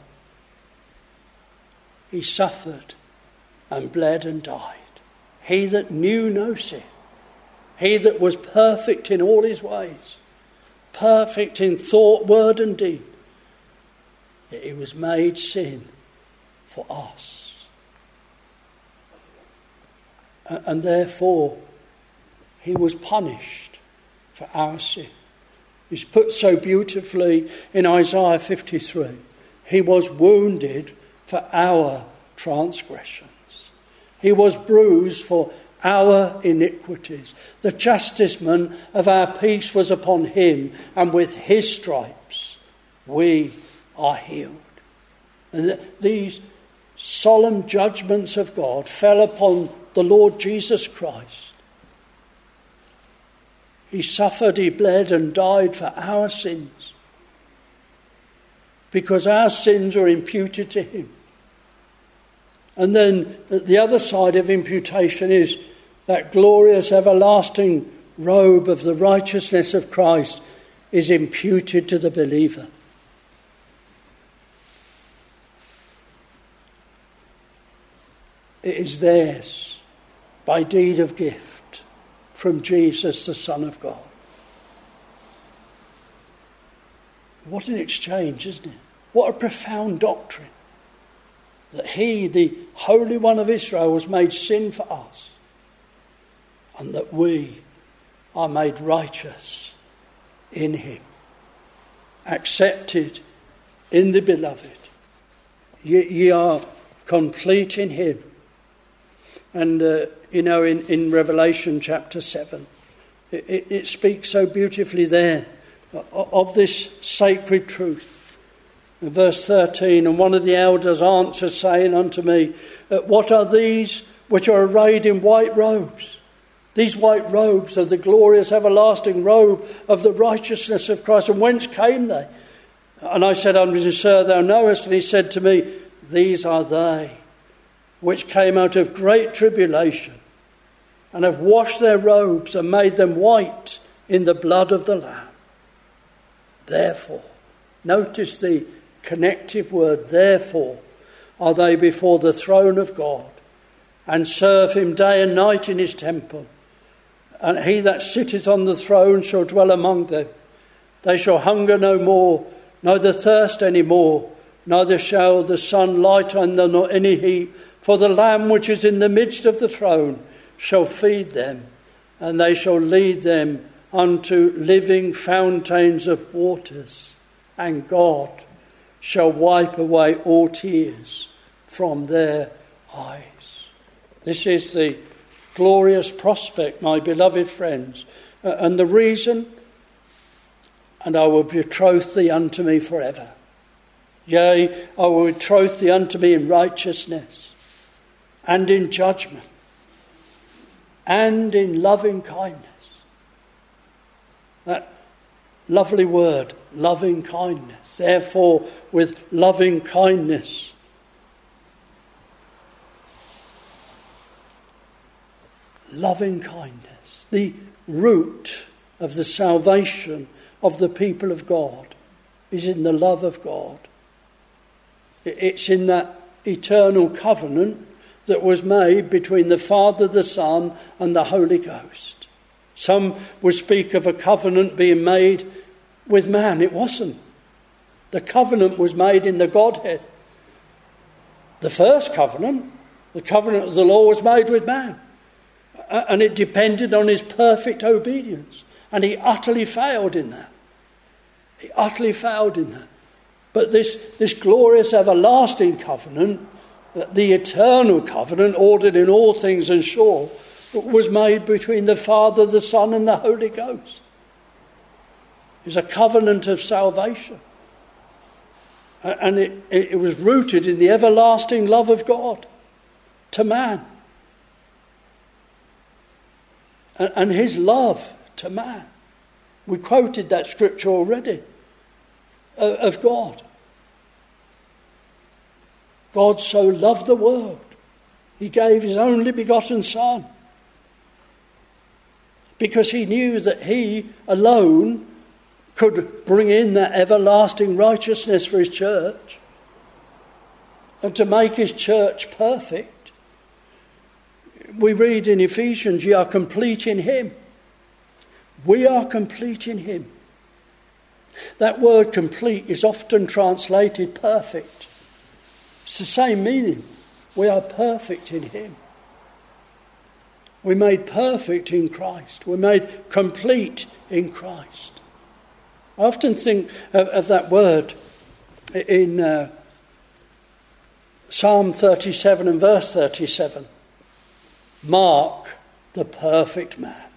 he suffered and bled and died. He that knew no sin, he that was perfect in all his ways, perfect in thought, word and deed, yet he was made sin for us. and therefore he was punished for our sin. It's put so beautifully in Isaiah fifty-three. He was wounded for our transgressions. He was bruised for our iniquities. The chastisement of our peace was upon him, and with his stripes we are healed. And th- these solemn judgments of God fell upon the Lord Jesus Christ. He suffered, he bled and died for our sins, because our sins were imputed to him. And then the other side of imputation is that glorious everlasting robe of the righteousness of Christ is imputed to the believer. It is theirs by deed of gift from Jesus, the Son of God. What an exchange, isn't it? What a profound doctrine. That he, the Holy One of Israel, was made sin for us, and that we are made righteous in him, accepted in the beloved. Ye, ye are complete in him. And, uh, you know, in, in Revelation chapter seven, it, it, it speaks so beautifully there of, of this sacred truth. In verse thirteen, and one of the elders answered, saying unto me, what are these which are arrayed in white robes? These white robes are the glorious everlasting robe of the righteousness of Christ. And whence came they? And I said unto him, Sir, thou knowest. And he said to me, these are they which came out of great tribulation, and have washed their robes and made them white in the blood of the Lamb. Therefore, notice the connective word, therefore, are they before the throne of God, and serve him day and night in his temple. And he that sitteth on the throne shall dwell among them. They shall hunger no more, neither thirst any more, neither shall the sun light on them nor any heat. For the Lamb which is in the midst of the throne shall feed them, and they shall lead them unto living fountains of waters, and God shall wipe away all tears from their eyes. This is the glorious prospect, my beloved friends, uh, and the reason, and I will betroth thee unto me forever. Yea, I will betroth thee unto me in righteousness, and in judgment, and in loving kindness. That lovely word, loving kindness. Therefore, with loving kindness, loving kindness, the root of the salvation of the people of God is in the love of God. It's in that eternal covenant that was made between the Father, the Son, and the Holy Ghost. Some would speak of a covenant being made with man. It wasn't. The covenant was made in the Godhead. The first covenant, the covenant of the law, was made with man. And it depended on his perfect obedience. And he utterly failed in that. He utterly failed in that. But this, this glorious everlasting covenant, the eternal covenant, ordered in all things and sure, was made between the Father, the Son, and the Holy Ghost. It's a covenant of salvation. And it, it was rooted in the everlasting love of God to man. And his love to man. We quoted that scripture already of God. God so loved the world, he gave his only begotten Son, because he knew that he alone could bring in that everlasting righteousness for his church, and to make his church perfect. We read in Ephesians, ye are complete in him. We are complete in him. That word complete is often translated perfect. It's the same meaning. We are perfect in him. We're made perfect in Christ. We're made complete in Christ. I often think of, of that word in uh, Psalm thirty-seven and verse thirty-seven. Mark the perfect man.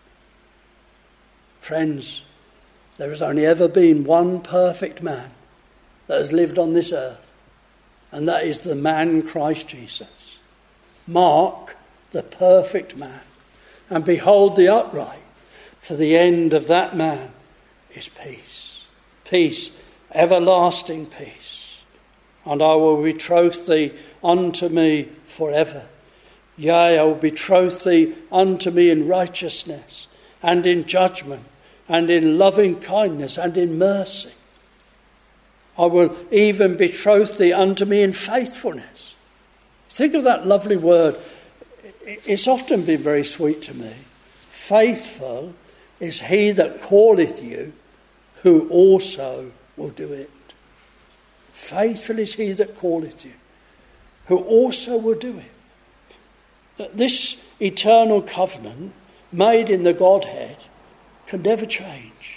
Friends, there has only ever been one perfect man that has lived on this earth, and that is the man Christ Jesus. Mark the perfect man, and behold the upright, for the end of that man is peace. Peace, everlasting peace. And I will betroth thee unto me forever. Yea, I will betroth thee unto me in righteousness, and in judgment, and in loving kindness, and in mercy. I will even betroth thee unto me in faithfulness. Think of that lovely word. It's often been very sweet to me. Faithful is he that calleth you, who also will do it. Faithful is he that calleth you, who also will do it. That this eternal covenant made in the Godhead can never change.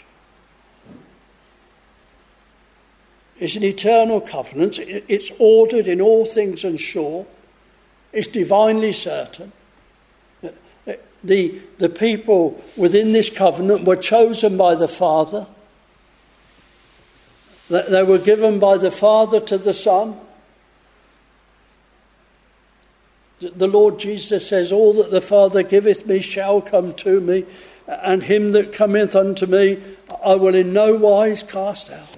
It's an eternal covenant. It's ordered in all things and sure. It's divinely certain. The, the people within this covenant were chosen by the Father. They were given by the Father to the Son. The Lord Jesus says, all that the Father giveth me shall come to me, and him that cometh unto me I will in no wise cast out.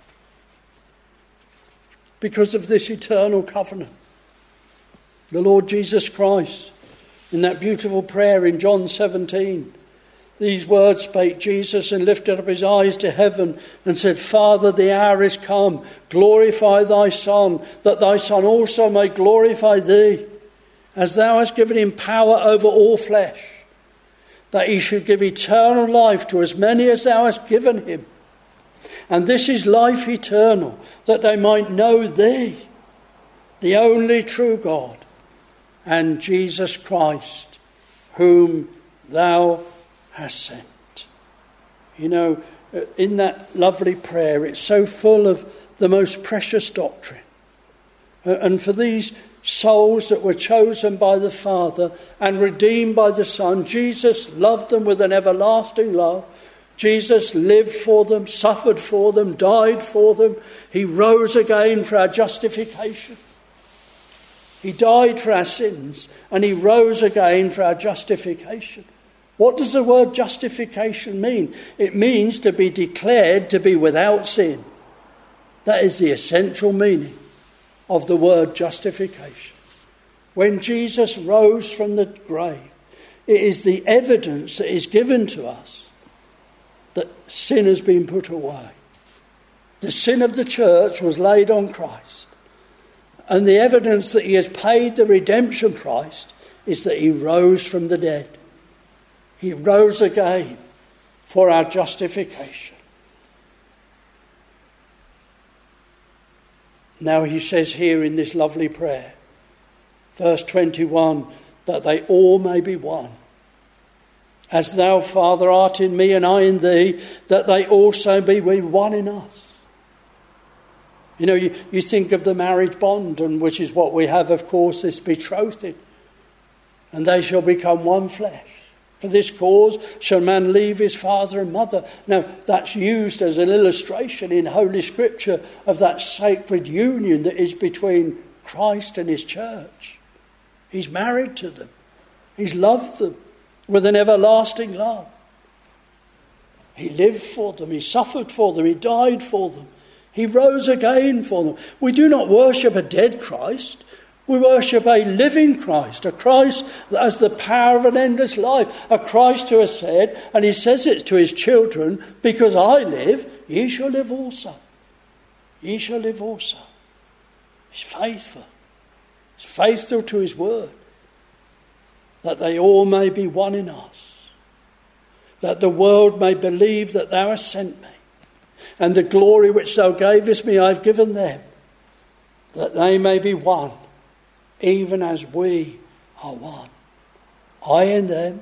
Because of this eternal covenant. The Lord Jesus Christ, in that beautiful prayer in John seventeen, these words spake Jesus, and lifted up his eyes to heaven and said, Father, the hour is come. Glorify thy Son, that thy Son also may glorify thee, as thou hast given him power over all flesh, that he should give eternal life to as many as thou hast given him. And this is life eternal, that they might know thee, the only true God, and Jesus Christ, whom thou hast sent. You know, in that lovely prayer, it's so full of the most precious doctrine. And for these souls that were chosen by the Father and redeemed by the Son, Jesus loved them with an everlasting love. Jesus lived for them, suffered for them, died for them. He rose again for our justification. He died for our sins, and he rose again for our justification. What does the word justification mean? It means to be declared to be without sin. That is the essential meaning of the word justification. When Jesus rose from the grave, it is the evidence that is given to us that sin has been put away. The sin of the church was laid on Christ. And the evidence that he has paid the redemption price is that he rose from the dead. He rose again for our justification. Now he says here in this lovely prayer, verse twenty-one, that they all may be one. As thou, Father, art in me and I in thee, that they also be one in us. You know, you, you think of the marriage bond, and which is what we have, of course, this betrothing. And they shall become one flesh. For this cause shall man leave his father and mother. Now, that's used as an illustration in Holy Scripture of that sacred union that is between Christ and his church. He's married to them. He's loved them with an everlasting love. He lived for them. He suffered for them. He died for them. He rose again for them. We do not worship a dead Christ. We worship a living Christ, a Christ that has the power of an endless life, a Christ who has said, and he says it to his children, because I live, ye shall live also. Ye shall live also. He's faithful. He's faithful to his word, that they all may be one in us, that the world may believe that thou hast sent me. And the glory which thou gavest me I've given them, that they may be one, even as we are one. I in them,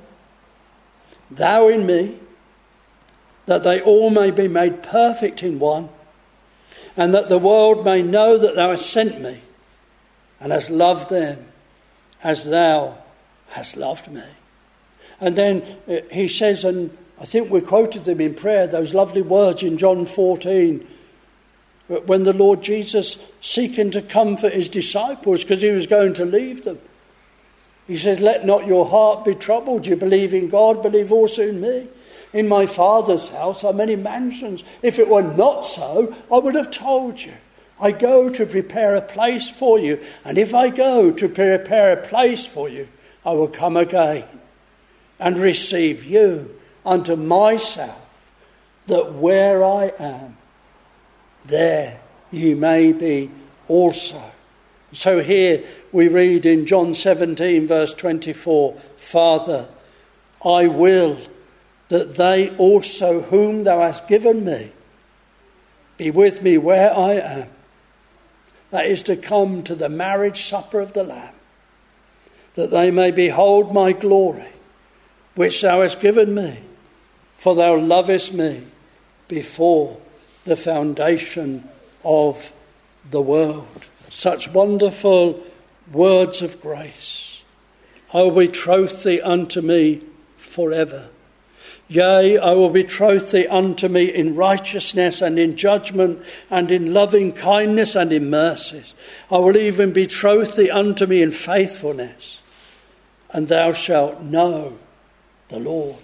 thou in me, that they all may be made perfect in one, and that the world may know that thou hast sent me, and hast loved them as thou hast loved me. And then he says, and I think we quoted them in prayer, those lovely words in John fourteen, when the Lord Jesus, seeking to comfort his disciples because he was going to leave them, he says, let not your heart be troubled. You believe in God, believe also in me. In my Father's house are many mansions. If it were not so, I would have told you. I go to prepare a place for you. And if I go to prepare a place for you, I will come again and receive you unto myself, that where I am, there ye may be also. So here we read in John seventeen verse twenty-four, Father, I will that they also whom thou hast given me be with me where I am. That is to come to the marriage supper of the Lamb, that they may behold my glory, which thou hast given me, for thou lovest me before the foundation of the world. Such wonderful words of grace. I will betroth thee unto me forever. Yea, I will betroth thee unto me in righteousness and in judgment and in loving kindness and in mercies. I will even betroth thee unto me in faithfulness, and thou shalt know the Lord.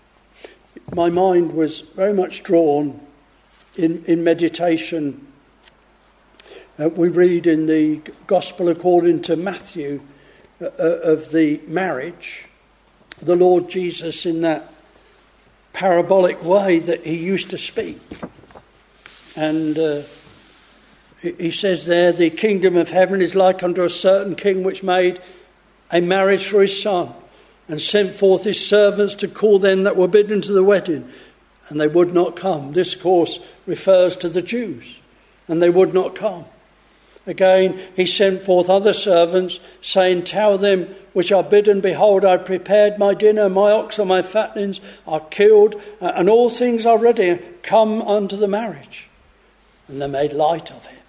My mind was very much drawn in, in meditation. Uh, we read in the Gospel according to Matthew uh, of the marriage, the Lord Jesus in that parabolic way that he used to speak. And uh, he says there, the kingdom of heaven is like unto a certain king which made a marriage for his son, and sent forth his servants to call them that were bidden to the wedding, and they would not come. This, of course, refers to the Jews, and they would not come. Again, he sent forth other servants, saying, tell them which are bidden, behold, I have prepared my dinner, my ox and my fatlings are killed, and all things are ready, come unto the marriage. And they made light of it,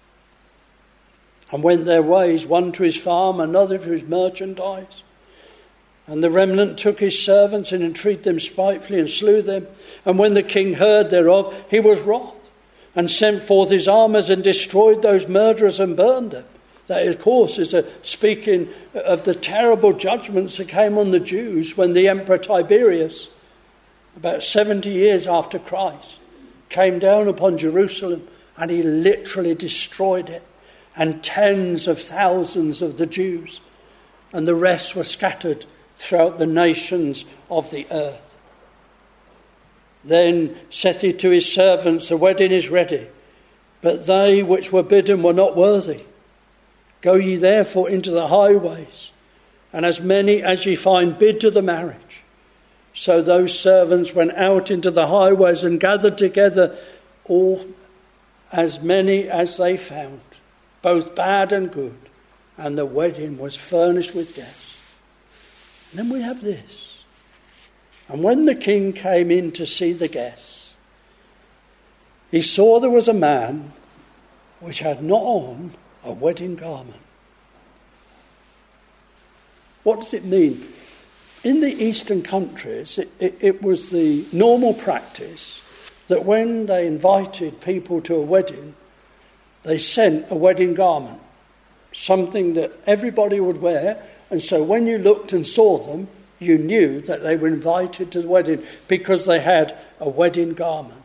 and went their ways, one to his farm, another to his merchandise. And the remnant took his servants and entreated them spitefully and slew them. And when the king heard thereof, he was wroth, and sent forth his armies and destroyed those murderers and burned them. That, of course, is a speaking of the terrible judgments that came on the Jews when the Emperor Tiberius, about seventy years after Christ, came down upon Jerusalem, and he literally destroyed it, and tens of thousands of the Jews, and the rest were scattered throughout the nations of the earth. Then saith he to his servants, the wedding is ready, but they which were bidden were not worthy. Go ye therefore into the highways, and as many as ye find bid to the marriage. So those servants went out into the highways and gathered together all as many as they found, both bad and good, and the wedding was furnished with guests. And then we have this. And when the king came in to see the guests, he saw there was a man which had not on a wedding garment. What does it mean? In the eastern countries, it, it, it was the normal practice that when they invited people to a wedding, they sent a wedding garment, something that everybody would wear. And so when you looked and saw them, you knew that they were invited to the wedding because they had a wedding garment.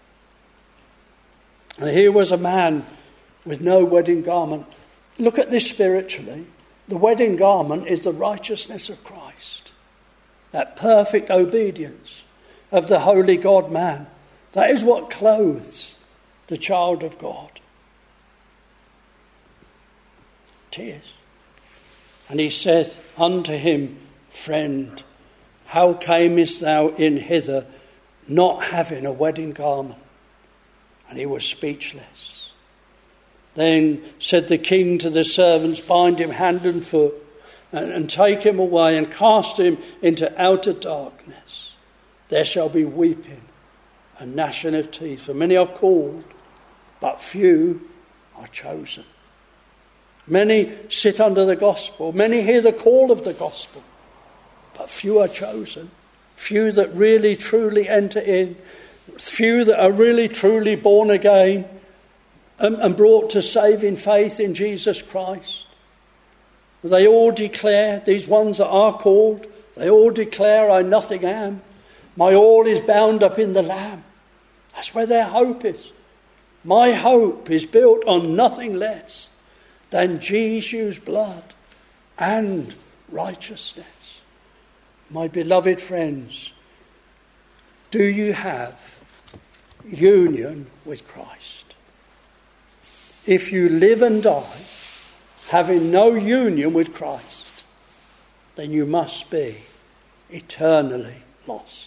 And here was a man with no wedding garment. Look at this spiritually. The wedding garment is the righteousness of Christ, that perfect obedience of the holy God-man. That is what clothes the child of God. It is. And he saith unto him, friend, how camest thou in hither, not having a wedding garment? And he was speechless. Then said the king to the servants, bind him hand and foot, and, and take him away and cast him into outer darkness. There shall be weeping and gnashing of teeth. For many are called, but few are chosen. Many sit under the gospel. Many hear the call of the gospel, but few are chosen. Few that really truly enter in. Few that are really truly born again and, and brought to saving faith in Jesus Christ. They all declare, these ones that are called, they all declare, I nothing am. My all is bound up in the Lamb. That's where their hope is. My hope is built on nothing less than Jesus' blood and righteousness. My beloved friends, do you have union with Christ? If you live and die having no union with Christ, then you must be eternally lost.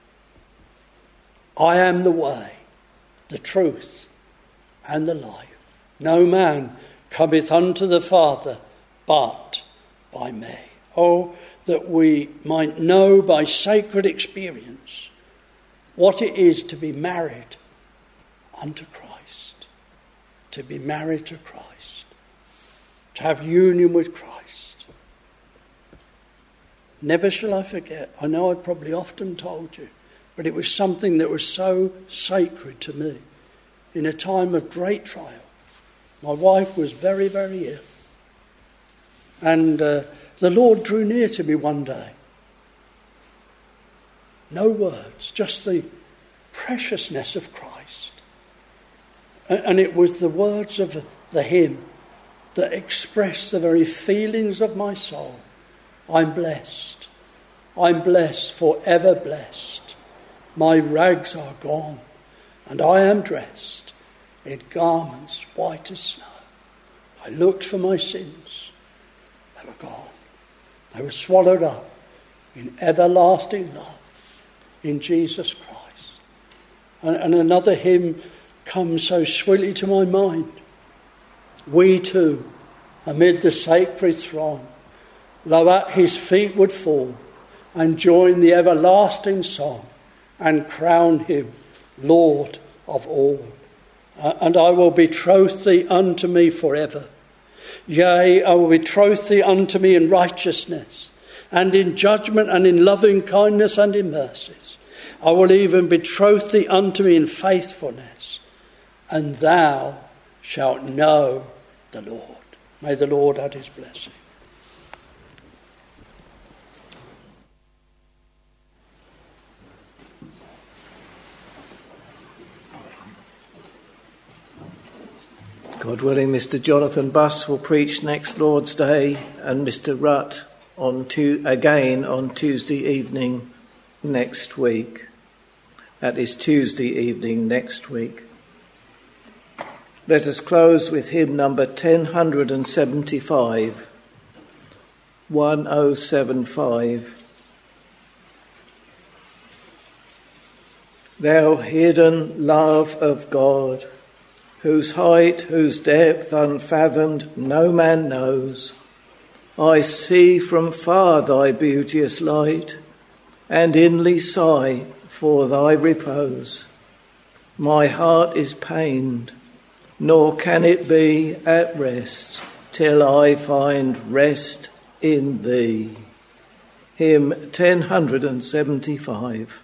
I am the way, the truth, and the life. No man cometh unto the Father but by me. Oh, that we might know by sacred experience what it is to be married unto Christ, to be married to Christ, to have union with Christ. Never shall I forget, I know I've probably often told you, but it was something that was so sacred to me in a time of great trial. My wife was very, very ill. And uh, the Lord drew near to me one day. No words, just the preciousness of Christ. And, and it was the words of the hymn that expressed the very feelings of my soul. I'm blessed. I'm blessed, forever blessed. My rags are gone, and I am dressed in garments white as snow. I looked for my sins. They were gone. They were swallowed up in everlasting love in Jesus Christ. And, and another hymn comes so sweetly to my mind. We too, amid the sacred throng, low at his feet would fall and join the everlasting song and crown him Lord of all. Uh, and I will betroth thee unto me forever. Yea, I will betroth thee unto me in righteousness, and in judgment, and in loving kindness, and in mercies. I will even betroth thee unto me in faithfulness, and thou shalt know the Lord. May the Lord add his blessing. God willing, Mister Jonathan Buss will preach next Lord's Day, and Mister Rutt on tu- again on Tuesday evening next week. That is Tuesday evening next week. Let us close with hymn number ten seventy-five, ten seventy-five. Thou hidden love of God, whose height, whose depth unfathomed no man knows, I see from far thy beauteous light, and inly sigh for thy repose. My heart is pained, nor can it be at rest, till I find rest in thee. Hymn ten seventy-five.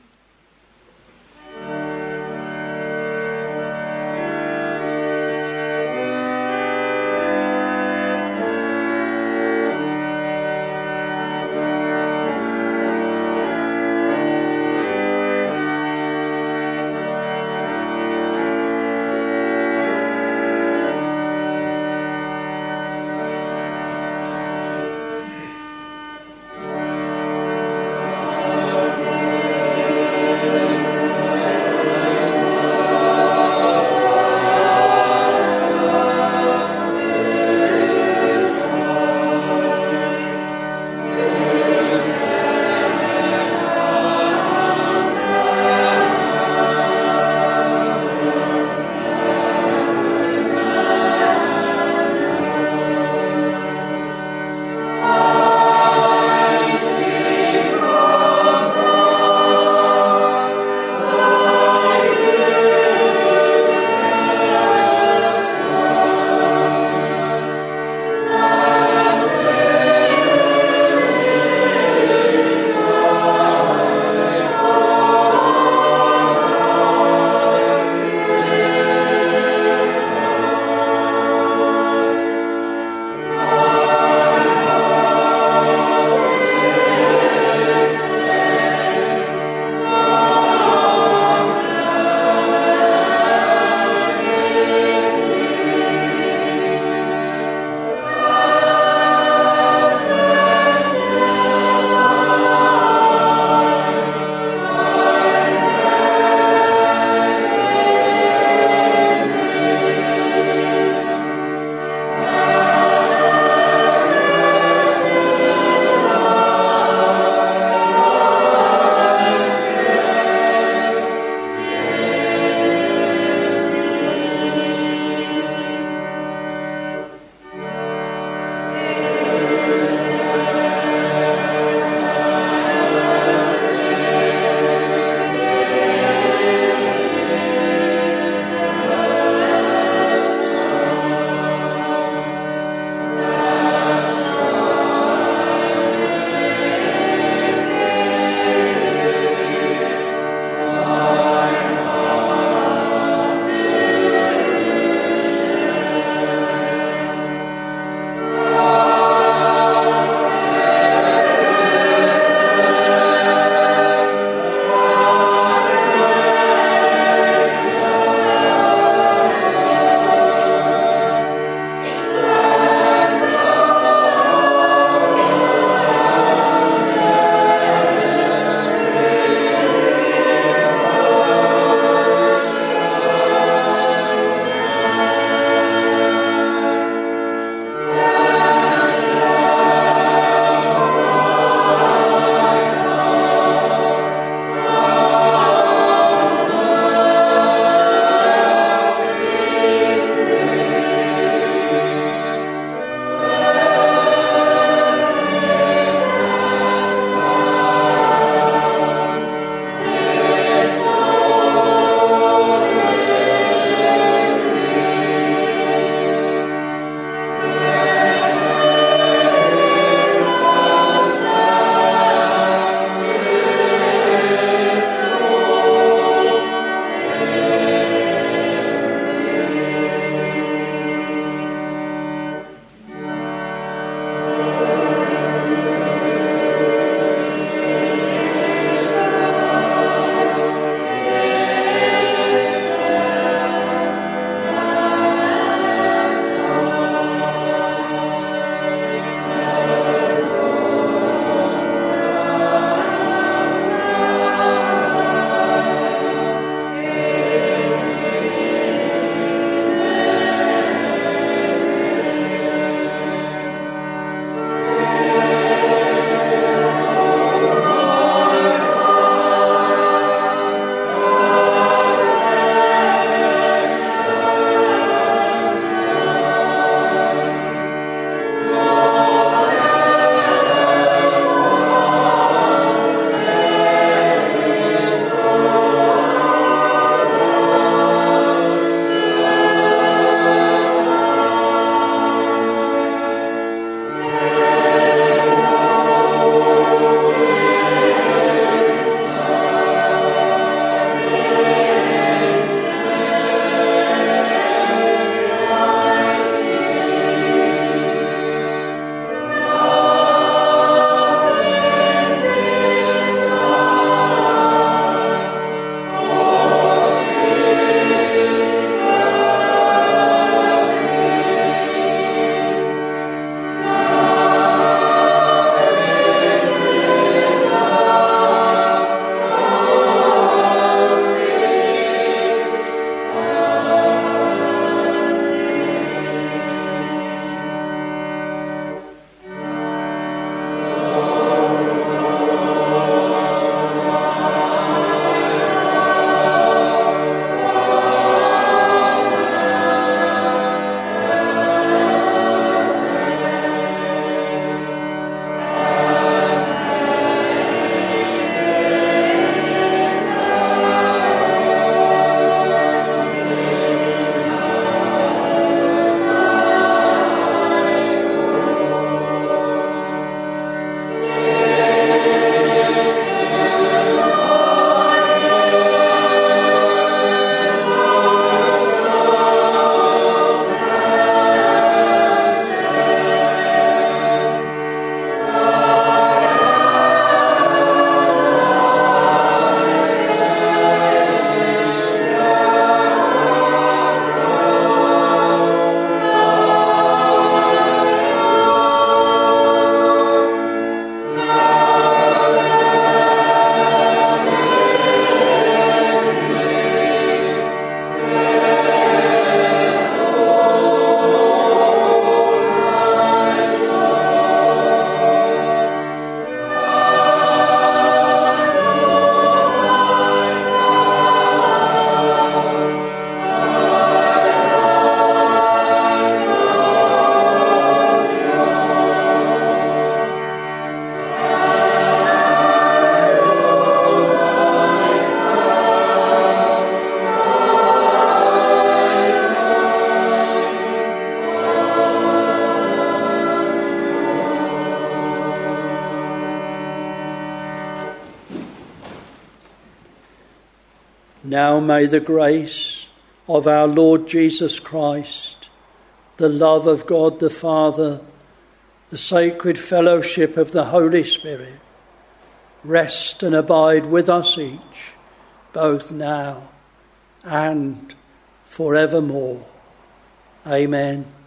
Now may the grace of our Lord Jesus Christ, the love of God the Father, the sacred fellowship of the Holy Spirit, rest and abide with us each, both now and forevermore. Amen.